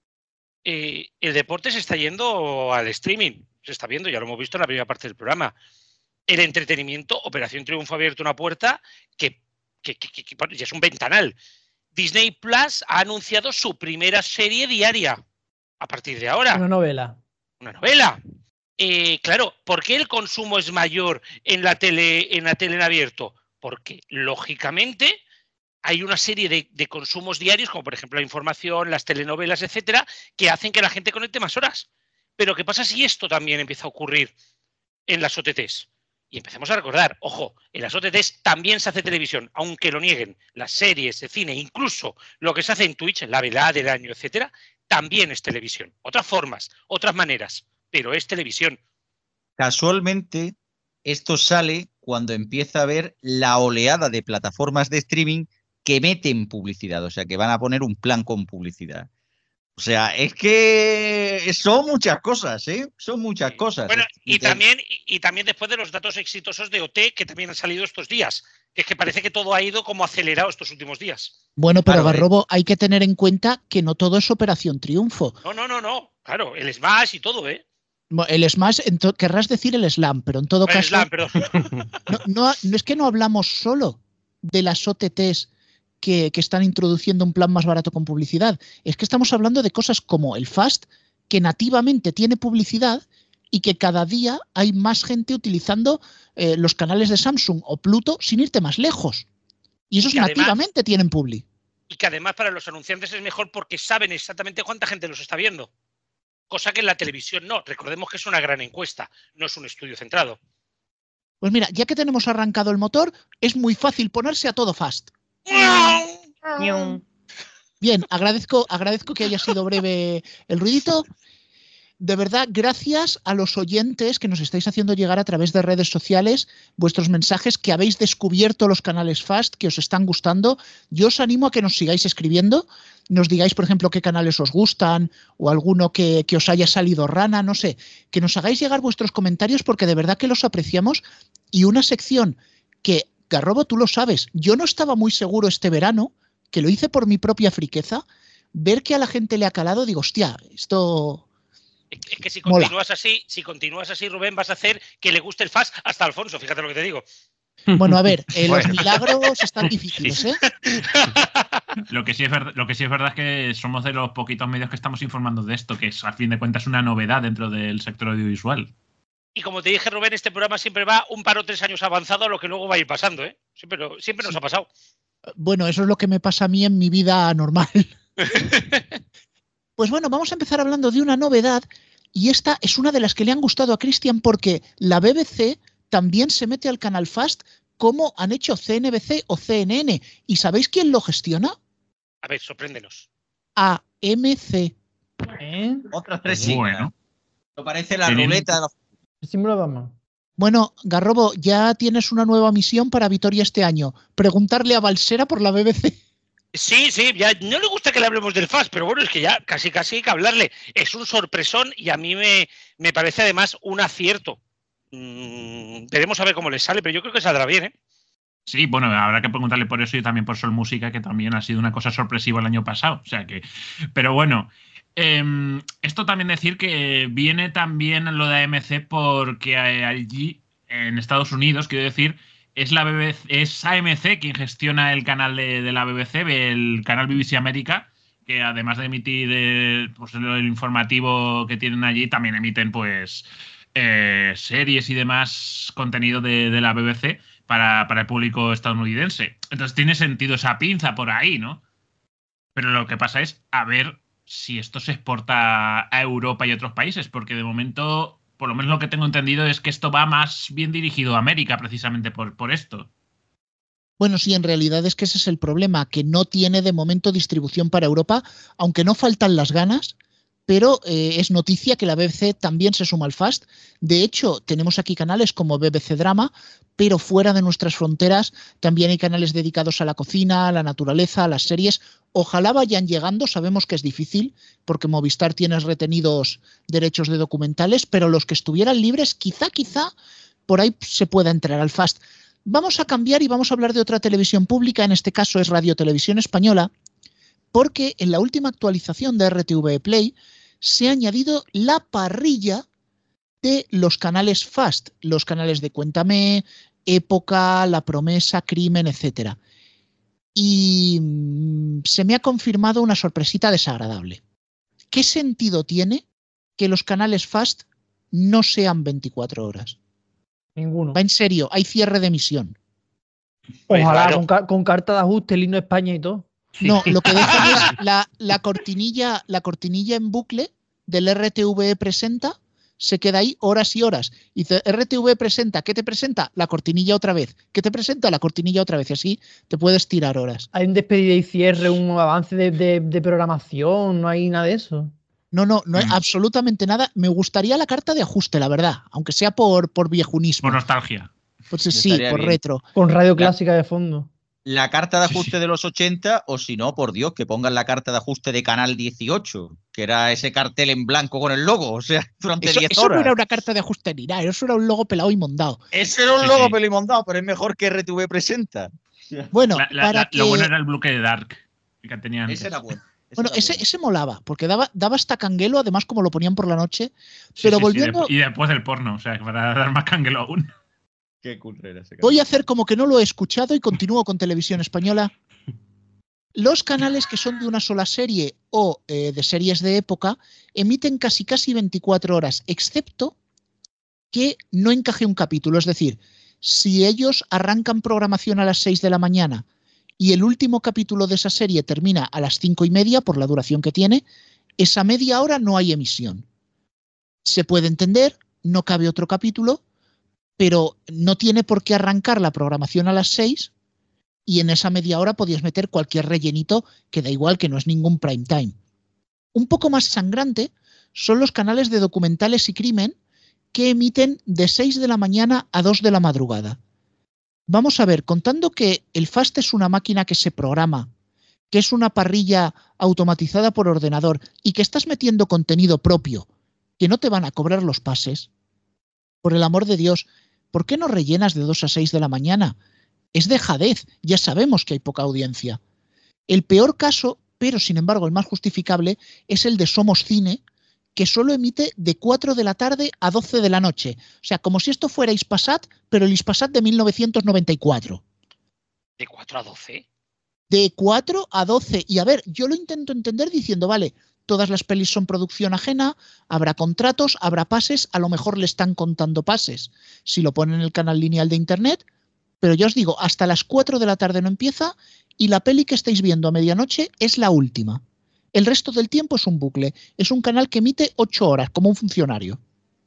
el deporte se está yendo al streaming. Se está viendo, ya lo hemos visto en la primera parte del programa. El entretenimiento, Operación Triunfo ha abierto una puerta que ya es un ventanal. Disney Plus ha anunciado su primera serie diaria a partir de ahora. Una novela. Una novela. Claro, ¿por qué el consumo es mayor en la tele en abierto? Porque, lógicamente, hay una serie de consumos diarios, como por ejemplo la información, las telenovelas, etcétera, que hacen que la gente conecte más horas. Pero ¿qué pasa si esto también empieza a ocurrir en las OTTs? Y empecemos a recordar, ojo, en las OTTs también se hace televisión, aunque lo nieguen. Las series, el cine, incluso lo que se hace en Twitch, en la velada del año, etcétera, también es televisión. Otras formas, otras maneras, pero es televisión. Casualmente, esto sale cuando empieza a haber la oleada de plataformas de streaming que meten publicidad, o sea, que van a poner un plan con publicidad. O sea, es que son muchas cosas, ¿eh? Son muchas cosas. Bueno, y también después de los datos exitosos de OT que también han salido estos días. Que es que parece que todo ha ido como acelerado estos últimos días. Bueno, pero claro, Garrobo, hay que tener en cuenta que no todo es Operación Triunfo. No. Claro, el Smash y todo, ¿eh? El Smash, querrás decir el Slam, pero en todo caso. Slam, perdón. No es que no hablamos solo de las OTTs que están introduciendo un plan más barato con publicidad. Es que estamos hablando de cosas como el Fast, que nativamente tiene publicidad y que cada día hay más gente utilizando los canales de Samsung o Pluto sin irte más lejos. Y esos nativamente tienen publi. Y que además para los anunciantes es mejor porque saben exactamente cuánta gente los está viendo. Cosa que en la televisión no. Recordemos que es una gran encuesta, no es un estudio centrado. Pues mira, ya que tenemos arrancado el motor, es muy fácil ponerse a todo Fast. Bien, agradezco que haya sido breve el ruidito. De verdad, gracias a los oyentes que nos estáis haciendo llegar a través de redes sociales vuestros mensajes, que habéis descubierto los canales Fast, que os están gustando. Yo os animo a que nos sigáis escribiendo, nos digáis, por ejemplo, qué canales os gustan o alguno que os haya salido rana, no sé, que nos hagáis llegar vuestros comentarios porque de verdad que los apreciamos. Y una sección que, Garrobo, tú lo sabes, yo no estaba muy seguro este verano, que lo hice por mi propia friqueza, ver que a la gente le ha calado, digo, hostia, esto... Es que si continúas así, Rubén, vas a hacer que le guste el Fast hasta Alfonso, fíjate lo que te digo. Bueno, a ver, los milagros están difíciles, ¿eh? Lo que sí es verdad es que somos de los poquitos medios que estamos informando de esto, que es, a fin de cuentas, una novedad dentro del sector audiovisual. Y como te dije, Rubén, este programa siempre va un par o 3 años avanzado a lo que luego va a ir pasando, ¿eh? Siempre nos ha pasado. Bueno, eso es lo que me pasa a mí en mi vida normal. Pues bueno, vamos a empezar hablando de una novedad, y esta es una de las que le han gustado a Cristian porque la BBC también se mete al canal Fast como han hecho CNBC o CNN. ¿Y sabéis quién lo gestiona? A ver, sorpréndenos. AMC. Otras 3 siglas. Bueno. Me parece la ruleta. Bueno, Garrobo, ya tienes una nueva misión para Vitoria este año. Preguntarle a Balsera por la BBC. Sí, ya no le gusta que le hablemos del FAST, pero bueno, es que ya casi hay que hablarle. Es un sorpresón y a mí me parece además un acierto. Veremos a ver cómo le sale, pero yo creo que saldrá bien, ¿eh? Sí, bueno, habrá que preguntarle por eso y también por Sol Música, que también ha sido una cosa sorpresiva el año pasado. O sea que, pero bueno, esto también decir que viene también lo de AMC porque allí, en Estados Unidos, quiero decir, es la BBC, es AMC quien gestiona el canal de la BBC, el canal BBC América, que además de emitir pues, el informativo que tienen allí, también emiten pues series y demás contenido de la BBC para el público estadounidense. Entonces tiene sentido esa pinza por ahí, ¿no? Pero lo que pasa es a ver si esto se exporta a Europa y otros países, porque de momento, por lo menos lo que tengo entendido es que esto va más bien dirigido a América, precisamente por esto. Bueno, sí, en realidad es que ese es el problema, que no tiene de momento distribución para Europa, aunque no faltan las ganas, pero es noticia que la BBC también se suma al FAST. De hecho, tenemos aquí canales como BBC Drama, pero fuera de nuestras fronteras también hay canales dedicados a la cocina, a la naturaleza, a las series. Ojalá vayan llegando, sabemos que es difícil, porque Movistar tiene retenidos derechos de documentales, pero los que estuvieran libres, quizá, por ahí se pueda entrar al FAST. Vamos a cambiar y vamos a hablar de otra televisión pública, en este caso es Radio Televisión Española, porque en la última actualización de RTV Play se ha añadido la parrilla de los canales FAST, los canales de Cuéntame, Época, La Promesa, Crimen, etc. Y se me ha confirmado una sorpresita desagradable. ¿Qué sentido tiene que los canales FAST no sean 24 horas? Ninguno. Va en serio, hay cierre de emisión. Ojalá, claro. con carta de ajuste, el himno de España y todo. Sí. No, lo que dejan es la cortinilla en bucle del RTV Presenta, se queda ahí horas y horas. Y dice, RTV Presenta, ¿qué te presenta? La cortinilla otra vez. ¿Qué te presenta? La cortinilla otra vez. Y así te puedes tirar horas. Hay un despedida y cierre, un avance de programación, no hay nada de eso. No hay absolutamente nada. Me gustaría la carta de ajuste, la verdad, aunque sea por viejunismo. Por nostalgia. Pues sí, por bien. Retro. Con radio clásica de fondo. La carta de ajuste de los 80, o si no, por Dios, que pongan la carta de ajuste de Canal 18, que era ese cartel en blanco con el logo, o sea, durante 10 horas. Eso no era una carta de ajuste ni nada, eso era un logo pelado y mondado. Ese era un logo pelado y mondado, pero es mejor que RTV Presenta. Bueno, lo bueno era el bloque de Dark que tenían antes. Ese era bueno. Bueno, ese molaba, porque daba hasta canguelo, además como lo ponían por la noche, pero volviendo... Y después del porno, o sea, para dar más canguelo aún. Qué cool era ese canal. Voy a hacer como que no lo he escuchado y continúo con Televisión Española. Los canales que son de una sola serie o de series de época emiten casi 24 horas, excepto que no encaje un capítulo. Es decir, si ellos arrancan programación a las 6 de la mañana y el último capítulo de esa serie termina a las 5:30 por la duración que tiene, esa media hora no hay emisión. Se puede entender, no cabe otro capítulo, pero no tiene por qué arrancar la programación a las 6 y en esa media hora podías meter cualquier rellenito que da igual, que no es ningún prime time. Un poco más sangrante son los canales de documentales y crimen que emiten de 6 de la mañana a 2 de la madrugada. Vamos a ver, contando que el FAST es una máquina que se programa, que es una parrilla automatizada por ordenador y que estás metiendo contenido propio, que no te van a cobrar los pases, por el amor de Dios, ¿por qué no rellenas de 2 a 6 de la mañana? Es dejadez, ya sabemos que hay poca audiencia. El peor caso, pero sin embargo el más justificable, es el de Somos Cine, que solo emite de 4 de la tarde a 12 de la noche. O sea, como si esto fuera Hispasat, pero el Hispasat de 1994. ¿De 4 a 12? De 4 a 12. Y a ver, yo lo intento entender diciendo, vale, todas las pelis son producción ajena, habrá contratos, habrá pases, a lo mejor le están contando pases si lo ponen en el canal lineal de internet, pero ya os digo, hasta las 4 de la tarde no empieza y la peli que estáis viendo a medianoche es la última. El resto del tiempo es un bucle, es un canal que emite 8 horas como un funcionario.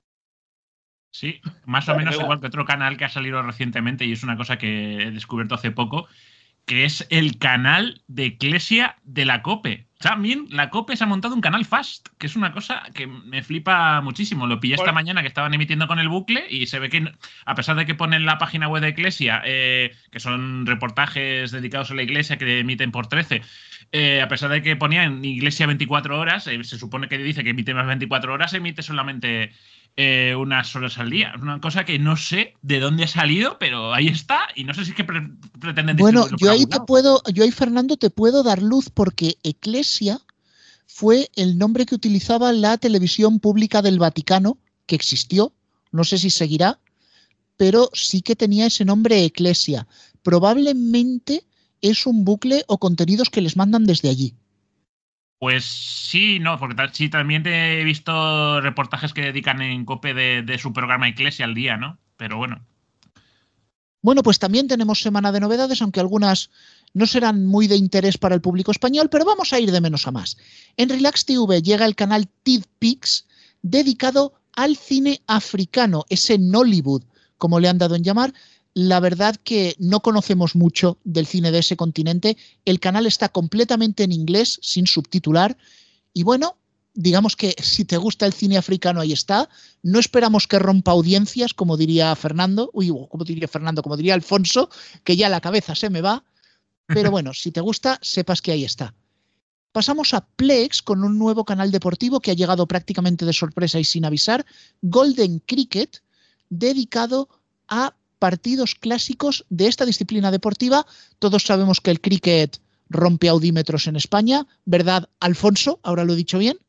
Sí, más o menos igual que otro canal que ha salido recientemente y es una cosa que he descubierto hace poco, que es el canal de Eclesia de la COPE. También la COPE se ha montado un canal Fast, que es una cosa que me flipa muchísimo. Lo pillé esta mañana que estaban emitiendo con el bucle y se ve que, a pesar de que ponen la página web de Eclesia, que son reportajes dedicados a la Iglesia que emiten por 13, a pesar de que ponían Iglesia 24 horas, se supone que dice que emite más 24 horas, emite solamente unas horas al día. Una cosa que no sé de dónde ha salido, pero ahí está, y no sé si es que pretenden Bueno, distribuirlo. yo ahí, Fernando, te puedo dar luz porque Eclesia fue el nombre que utilizaba la televisión pública del Vaticano, que existió, no sé si seguirá, pero sí que tenía ese nombre Eclesia. Probablemente es un bucle o contenidos que les mandan desde allí. Pues sí, no, porque sí, también te he visto reportajes que dedican en COPE de su programa Eclesia al día, ¿no? Pero bueno. Bueno, pues también tenemos semana de novedades, aunque algunas no serán muy de interés para el público español, pero vamos a ir de menos a más. En Relax TV llega el canal TIDPix, dedicado al cine africano, ese Nollywood, como le han dado en llamar. La verdad que no conocemos mucho del cine de ese continente. El canal está completamente en inglés, sin subtitular. Y bueno, digamos que si te gusta el cine africano, ahí está. No esperamos que rompa audiencias, como diría Fernando. Como diría Alfonso, que ya la cabeza se me va. Pero bueno, si te gusta, sepas que ahí está. Pasamos a Plex con un nuevo canal deportivo que ha llegado prácticamente de sorpresa y sin avisar. Golden Cricket, dedicado a partidos clásicos de esta disciplina deportiva. Todos sabemos que el cricket rompe audímetros en España, ¿verdad, Alfonso? ¿Ahora lo he dicho bien?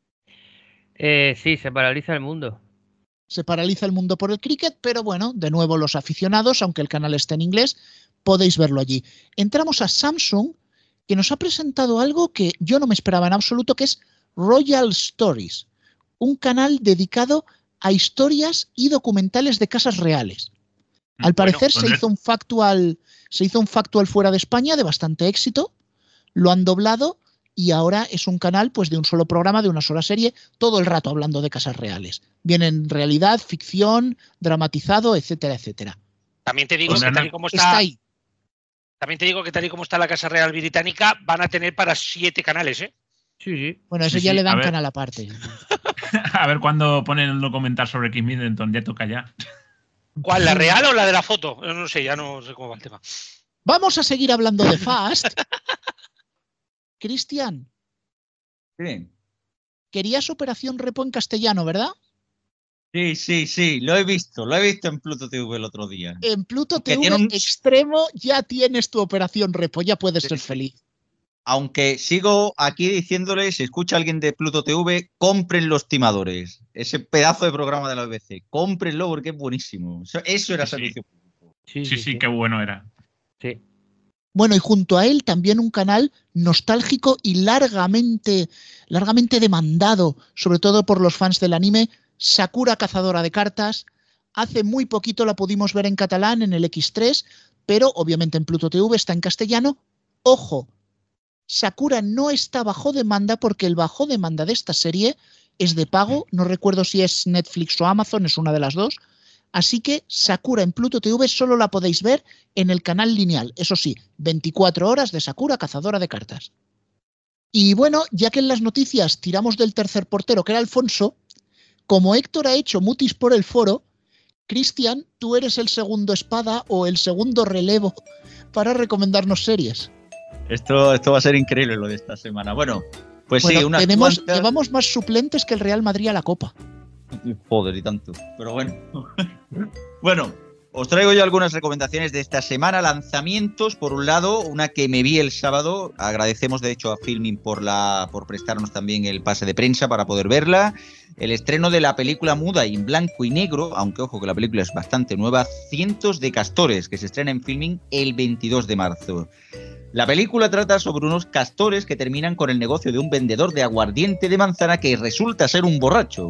Sí, se paraliza el mundo. Se paraliza el mundo por el cricket, pero bueno, de nuevo los aficionados, aunque el canal esté en inglés, podéis verlo allí. Entramos a Samsung, que nos ha presentado algo que yo no me esperaba en absoluto, que es Royal Stories, un canal dedicado a historias y documentales de casas reales. Al parecer se hizo un factual fuera de España de bastante éxito, lo han doblado y ahora es un canal pues de un solo programa, de una sola serie, todo el rato hablando de casas reales. Viene en realidad, ficción, dramatizado, etcétera, etcétera. También te digo que tal y como está ahí. También te digo que tal y como está la Casa Real Británica, van a tener para 7 canales, ¿eh? Sí. Bueno, eso ya le dan canal aparte. A ver cuándo ponen un documental sobre Kim Middleton, ya toca ya. ¿Cuál, la real o la de la foto? No sé, ya no sé cómo va el tema. Vamos a seguir hablando de Fast. Cristian. Sí. Querías Operación Repo en castellano, ¿verdad? Sí, lo he visto en Pluto TV el otro día. En Pluto TV Extremo ya tienes tu Operación Repo, ya puedes ser feliz. Aunque sigo aquí diciéndole, si escucha alguien de Pluto TV, compren Los Timadores. Ese pedazo de programa de la BBC. Cómprenlo porque es buenísimo. Eso era servicio público. Sí, qué bueno era. Sí. Bueno, y junto a él también un canal nostálgico y largamente demandado, sobre todo por los fans del anime, Sakura Cazadora de Cartas. Hace muy poquito la pudimos ver en catalán en el X3, pero obviamente en Pluto TV está en castellano. Ojo, Sakura no está bajo demanda porque el bajo demanda de esta serie es de pago, no recuerdo si es Netflix o Amazon, es una de las dos. Así que Sakura en Pluto TV solo la podéis ver en el canal lineal. Eso sí, 24 horas de Sakura Cazadora de Cartas. Y bueno, ya que en las noticias tiramos del tercer portero, que era Alfonso, como Héctor ha hecho mutis por el foro, Cristian, tú eres el segundo espada o el segundo relevo para recomendarnos series. Esto va a ser increíble lo de esta semana. Bueno, pues sí, llevamos más suplentes que el Real Madrid a la Copa. Joder, y tanto. Pero bueno. Bueno, os traigo yo algunas recomendaciones de esta semana. Lanzamientos, por un lado, una que me vi el sábado. Agradecemos de hecho a Filmin por prestarnos también el pase de prensa para poder verla. El estreno de la película muda en blanco y negro, aunque ojo que la película es bastante nueva, Cientos de Castores, que se estrena en Filmin el 22 de marzo. La película trata sobre unos castores que terminan con el negocio de un vendedor de aguardiente de manzana que resulta ser un borracho.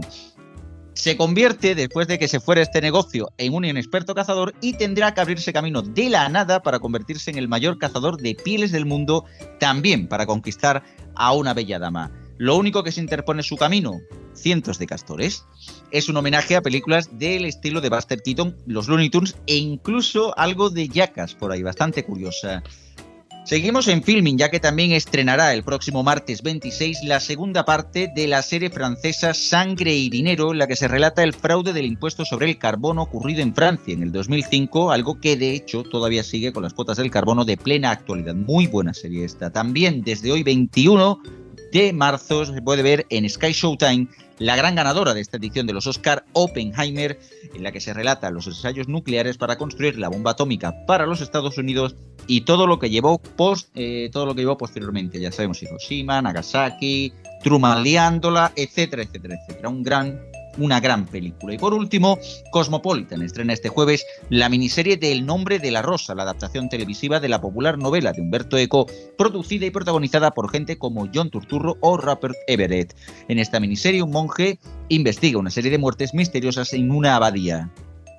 Se convierte, después de que se fuera este negocio, en un inexperto cazador y tendrá que abrirse camino de la nada para convertirse en el mayor cazador de pieles del mundo, también para conquistar a una bella dama. Lo único que se interpone en su camino, Cientos de Castores. Es un homenaje a películas del estilo de Buster Keaton, los Looney Tunes e incluso algo de Jackass por ahí, bastante curiosa. Seguimos en Filming, ya que también estrenará el próximo martes 26 la segunda parte de la serie francesa Sangre y Dinero, en la que se relata el fraude del impuesto sobre el carbono ocurrido en Francia en el 2005, algo que de hecho todavía sigue con las cuotas del carbono de plena actualidad. Muy buena serie esta. También desde hoy 21 de marzo se puede ver en Sky Showtime la gran ganadora de esta edición de los Oscar, Oppenheimer, en la que se relatan los ensayos nucleares para construir la bomba atómica para los Estados Unidos y todo lo que llevó posteriormente. Ya sabemos, Hiroshima, Nagasaki, Truman liándola, etcétera, etcétera, etcétera. Una gran película. Y por último, Cosmopolitan estrena este jueves la miniserie de El nombre de la rosa, la adaptación televisiva de la popular novela de Umberto Eco, producida y protagonizada por gente como John Turturro o Rupert Everett. En esta miniserie, un monje investiga una serie de muertes misteriosas en una abadía.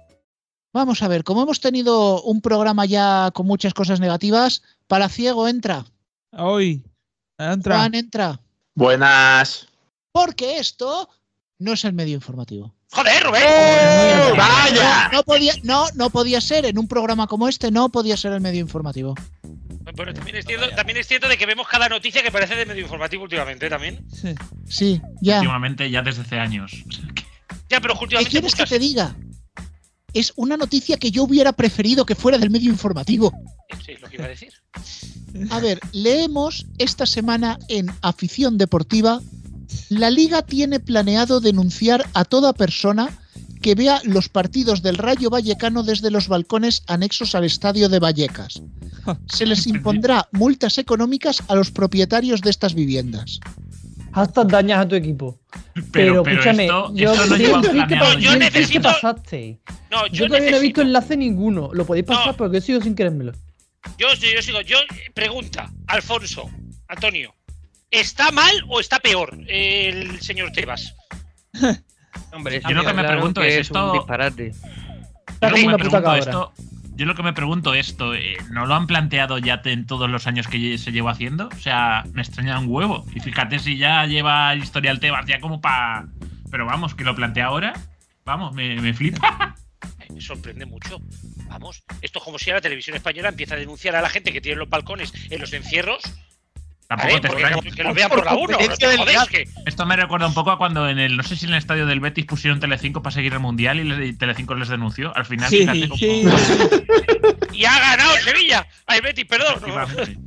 Vamos a ver, como hemos tenido un programa ya con muchas cosas negativas, Palaciego entra. Hoy, entra. Juan entra. Buenas. Porque esto no es el medio informativo. ¡Joder, Rubén! ¡Vaya! No podía ser, en un programa como este no podía ser el medio informativo. Bueno, también es cierto de que vemos cada noticia que parece de medio informativo últimamente también. Sí, ya. Últimamente, ya desde hace años. Ya, pero ¿Qué últimamente quieres que te diga? Es una noticia que yo hubiera preferido que fuera del medio informativo. Sí, es lo que iba a decir. A ver, leemos esta semana en Afición Deportiva: la Liga tiene planeado denunciar a toda persona que vea los partidos del Rayo Vallecano desde los balcones anexos al estadio de Vallecas. Se les impondrá multas económicas a los propietarios de estas viviendas. Hashtag dañas a tu equipo. Pero escúchame, esto yo no lleva planeado. yo necesito- ¿Qué pasaste? No, Yo todavía no he visto enlace ninguno. Lo podéis pasar No. porque sigo sin querérmelo. Yo sigo. Pregunta, Alfonso, Antonio, ¿está mal o está peor el señor Tebas? Hombre, Yo lo que me claro pregunto que es un esto- disparate. Está como una puta cabra. Yo lo que me pregunto esto, ¿no lo han planteado ya en todos los años que se llevó haciendo? O sea, me extraña un huevo. Y fíjate si ya lleva historial Tebas ya como para... Pero vamos, que lo plantea ahora, vamos, me flipa. Me sorprende mucho. Vamos, esto es como si la televisión española empieza a denunciar a la gente que tiene los balcones en los encierros. Tampoco te Porque extraña. que lo vean por la 1. competencia del gas. Esto me recuerda un poco a cuando no sé si en el estadio del Betis pusieron Telecinco para seguir el Mundial y Telecinco les denunció. Al final, Sí, fíjate cómo... sí. Y ha ganado el Sevilla. Ay, Betis, perdón. Efectivamente.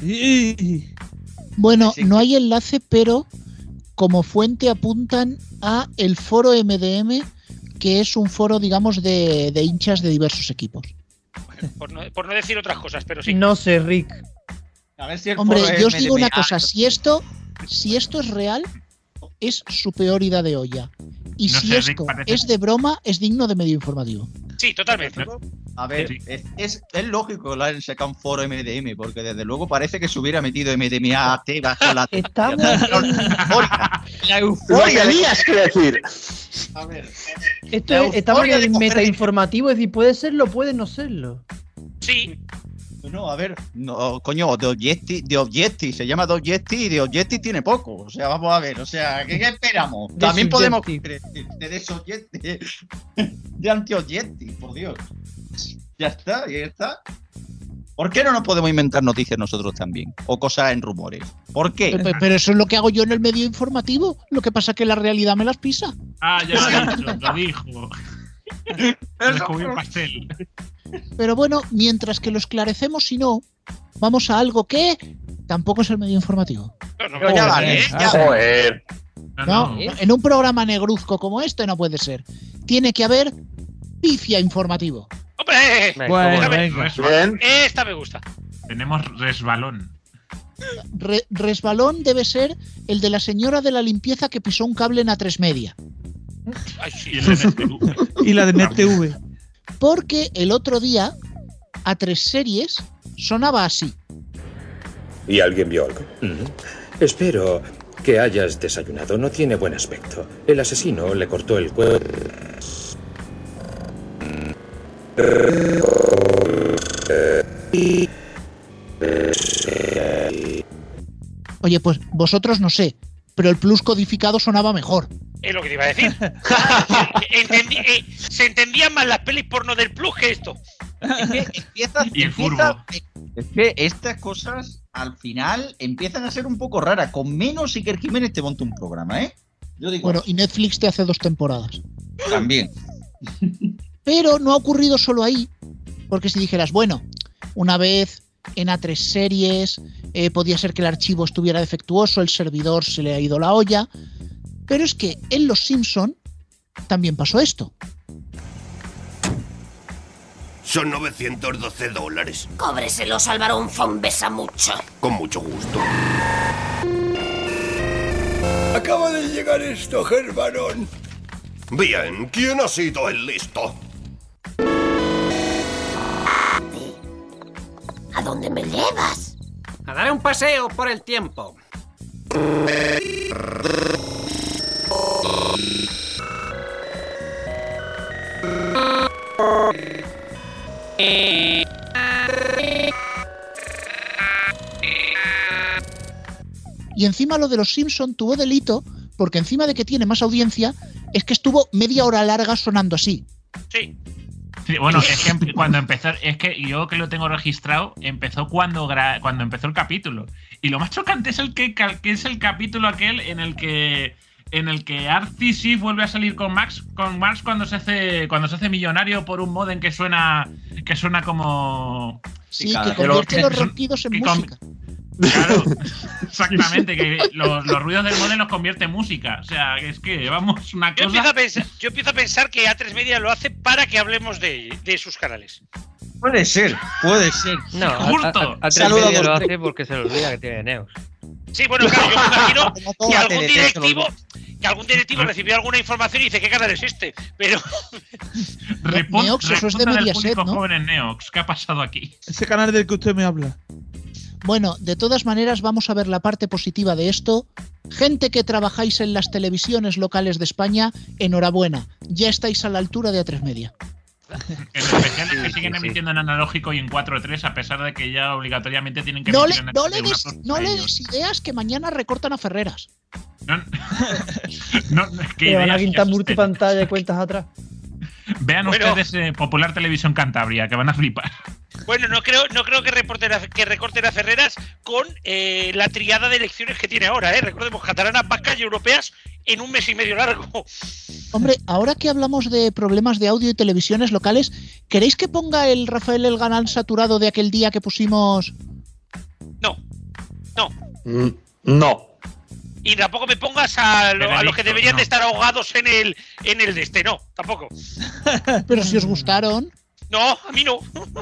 Y- Bueno, Sí. no hay enlace, pero como fuente apuntan a el foro MDM, que es un foro, digamos, de hinchas de diversos equipos. Por no decir otras cosas, pero sí. No sé, Rick. A ver si el Hombre, foro yo os es digo una MDMA. cosa, si esto es real, es su peor ida de olla. Y No si sé, Rick, esto parece- es de broma, es digno de medio informativo. Sí, totalmente. A ver, Sí. es lógico que lo hayan sacado un foro MDM, porque desde luego parece que se hubiera metido MDMA a Tebas con la Estamos la Lo euforia. tenías que decir. A ver, Esto La es, estamos en euforia de el coger meta de- informativo, es decir, puede serlo, puede no serlo. Sí. no, a ver, no, coño, de Objetti, se llama de Objetti y de Objetti tiene poco. O sea, vamos a ver, o sea, ¿qué esperamos? De También podemos Soggetti. de Desobjetti, de Anti-Objetti, por Dios. Ya está. ¿Por qué no nos podemos inventar noticias nosotros también? O cosas en rumores. ¿Por qué? Pero eso es lo que hago yo en el medio informativo. Lo que pasa es que la realidad me las pisa. Ah, ya lo dijo. Lo descubrió el pastel. Pero bueno, mientras que lo esclarecemos, si no, vamos a algo que tampoco es el medio informativo. No, Ya vale, ya vale. Joder. No, en un programa negruzco como este no puede ser. Tiene que haber pifia informativo. ¡Hombre! Bueno, Déjame- venga. Bien. Esta me gusta. Tenemos resbalón. Resbalón debe ser el de la señora de la limpieza que pisó un cable en A3 Media. Ay, sí. Y el NTV. Y la de NetTV. Porque el otro día, A3 Series sonaba así. ¿Y alguien vio algo? Espero que hayas desayunado. No tiene buen aspecto. El asesino le cortó el cuello. Oye, pues vosotros no sé, pero el plus codificado sonaba mejor. Es lo que te iba a decir. Se entendían más las pelis porno del Plus que esto. Empieza, Y el empieza, Es que estas cosas al final empiezan a ser un poco raras. Con menos Iker Jiménez te monta un programa, ¿eh? Yo digo, Bueno, y Netflix te hace 2 temporadas. también. Pero no ha ocurrido solo ahí, porque si dijeras, bueno, una vez en A3 Series podía ser que el archivo estuviera defectuoso, el servidor se le ha ido la olla, pero es que en Los Simpson también pasó esto. Son $912. Cóbreselos al barón von Besamucho. Con mucho gusto. Acaba de llegar esto, Gerbarón. Bien, ¿quién ha sido el listo? ¿A dónde me llevas? A dar un paseo por el tiempo. Y encima lo de Los Simpson tuvo delito, porque encima de que tiene más audiencia, es que estuvo media hora larga sonando así. Sí. Sí, bueno, es que cuando empezó, es que yo que lo tengo registrado, empezó cuando empezó el capítulo. Y lo más chocante es que es el capítulo aquel en el que Archie sí vuelve a salir con Max cuando se hace millonario por un modem que suena como sí, que convierte los ronquidos en música. Claro, exactamente, que los ruidos del modem los convierte en música. O sea, es que vamos una cosa. Yo empiezo a pensar que A3 Media lo hace para que hablemos de sus canales. Puede ser. No, justo. A3 Media lo hace porque se le olvida que tiene Neox. Sí, bueno, claro, yo me imagino que algún directivo recibió alguna información y dice, ¿qué canal es este? Pero Neox, eso es de Mediaset, ¿no? Jóvenes Neox, ¿qué ha pasado aquí? Ese canal del que usted me habla. Bueno, de todas maneras vamos a ver la parte positiva de esto. Gente que trabajáis en las televisiones locales de España, enhorabuena, ya estáis a la altura de A3 Media. En especial es que siguen emitiendo en analógico y en 4.3 a pesar de que ya obligatoriamente tienen que no emitir no le des ideas que mañana recortan a Ferreras. Que van a quintar multipantalla y cuentas atrás. Vean ustedes Popular Televisión Cantabria, que van a flipar. Bueno, no creo que recorten a Ferreras con la triada de elecciones que tiene ahora, Recordemos, catalanas, vascas y europeas en un mes y medio largo. Hombre, ahora que hablamos de problemas de audio y televisiones locales, ¿queréis que ponga el Rafael el Ganal saturado de aquel día que pusimos? No. No. Y tampoco me pongas a los que deberían de estar ahogados en el de este, no, tampoco. Pero si os gustaron. No, a mí no.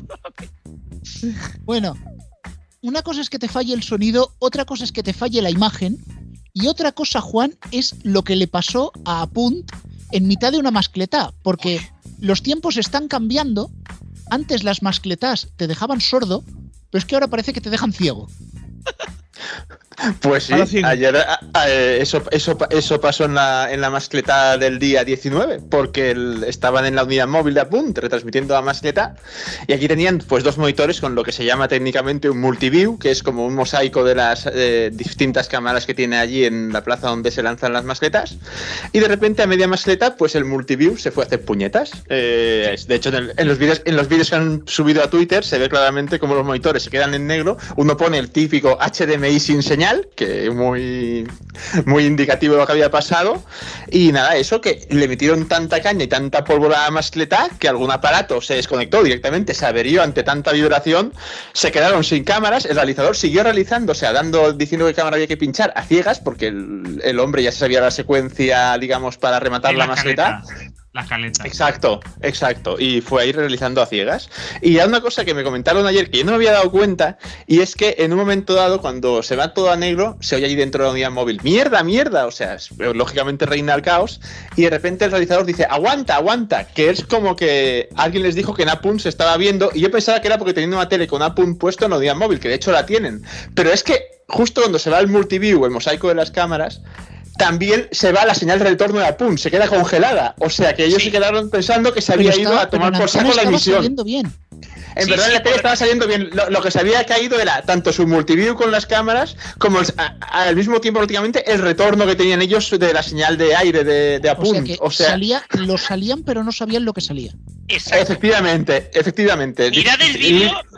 Bueno, una cosa es que te falle el sonido, otra cosa es que te falle la imagen, y otra cosa, Juan, es lo que le pasó a Apunt en mitad de una mascletá, porque los tiempos están cambiando. Antes las mascletás te dejaban sordo, pero es que ahora parece que te dejan ciego. Pues sí, ayer eso pasó en la mascleta del día 19, porque estaban en la unidad móvil de Apunt retransmitiendo la mascleta, y aquí tenían pues 2 monitores con lo que se llama técnicamente un multiview, que es como un mosaico de las distintas cámaras que tiene allí en la plaza donde se lanzan las mascletas, y de repente a media mascleta pues el multiview se fue a hacer puñetas. De hecho en los vídeos que han subido a Twitter se ve claramente como los monitores se quedan en negro, uno pone el típico HDMI sin señal, que muy indicativo de lo que había pasado, y nada, eso, que le metieron tanta caña y tanta pólvora a mascleta que algún aparato se desconectó directamente, se averió ante tanta vibración, se quedaron sin cámaras, el realizador siguió realizando, o sea, diciendo qué cámara había que pinchar a ciegas, porque el hombre ya se sabía la secuencia, digamos, para rematar la mascleta. La caleta. Exacto. Y fue ahí realizando a ciegas. Y hay una cosa que me comentaron ayer que yo no me había dado cuenta, y es que en un momento dado, cuando se va todo a negro, se oye allí dentro de la unidad móvil, ¡mierda! O sea, lógicamente reina el caos, y de repente el realizador dice, ¡aguanta! Que es como que alguien les dijo que en Apunt se estaba viendo, y yo pensaba que era porque tenían una tele con Apunt puesto en la unidad móvil, que de hecho la tienen. Pero es que justo cuando se va el multiview, el mosaico de las cámaras, también se va la señal de retorno de Apunt, se queda congelada. O sea que ellos se quedaron pensando que se había ido a tomar por saco la emisión. En verdad en la tele estaba saliendo bien. Lo que se había caído era tanto su multiview con las cámaras como al mismo tiempo prácticamente el retorno que tenían ellos de la señal de aire de Apunt. O sea, lo salían pero no sabían lo que salía. Exacto. Efectivamente. Mirad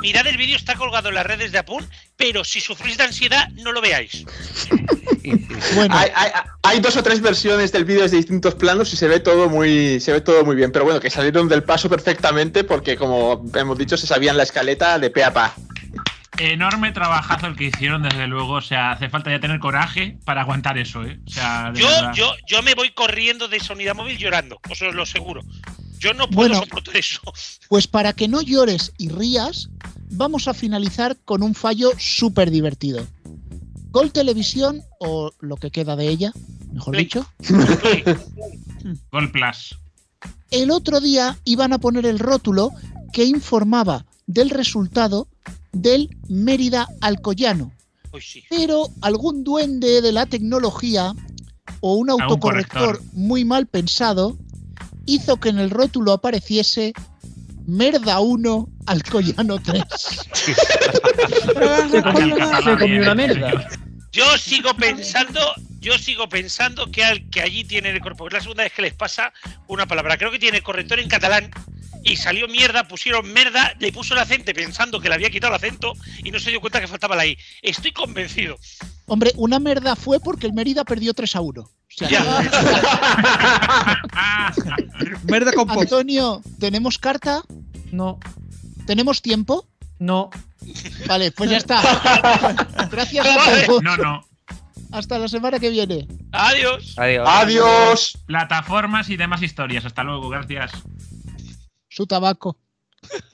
mirad el vídeo, está colgado en las redes de Apun, pero si sufrís de ansiedad, no lo veáis. Bueno, Hay 2 o 3 versiones del vídeo desde distintos planos y se ve todo muy bien. Pero bueno, que salieron del paso perfectamente porque, como hemos dicho, se sabían la escaleta de pe a pa. Enorme trabajazo el que hicieron, desde luego. O sea, hace falta ya tener coraje para aguantar eso, ¿eh? O sea, yo me voy corriendo de esa unidad móvil llorando, os lo aseguro. Yo no puedo soportar eso. Pues para que no llores y rías, vamos a finalizar con un fallo súper divertido. Gol Televisión, o lo que queda de ella, mejor dicho. Gol Plus. El otro día iban a poner el rótulo que informaba del resultado del Mérida Alcoyano. Pero algún duende de la tecnología o un autocorrector muy mal pensado hizo que en el rótulo apareciese Merda 1, Alcoyano 3. Se comió una merda. Yo sigo pensando que allí tiene el corrector. Es la segunda vez que les pasa una palabra. Creo que tiene corrector en catalán y salió mierda, pusieron merda, le puso el acento pensando que le había quitado el acento y no se dio cuenta que faltaba la I. Estoy convencido. Hombre, una merda fue porque el Mérida perdió 3-1. O sea, Merda con post. Antonio, ¿tenemos carta? No. ¿Tenemos tiempo? No. Vale, pues ya está. Gracias a todos. No. Hasta la semana que viene. Adiós. Adiós. Plataformas y demás historias. Hasta luego, gracias. Su tabaco.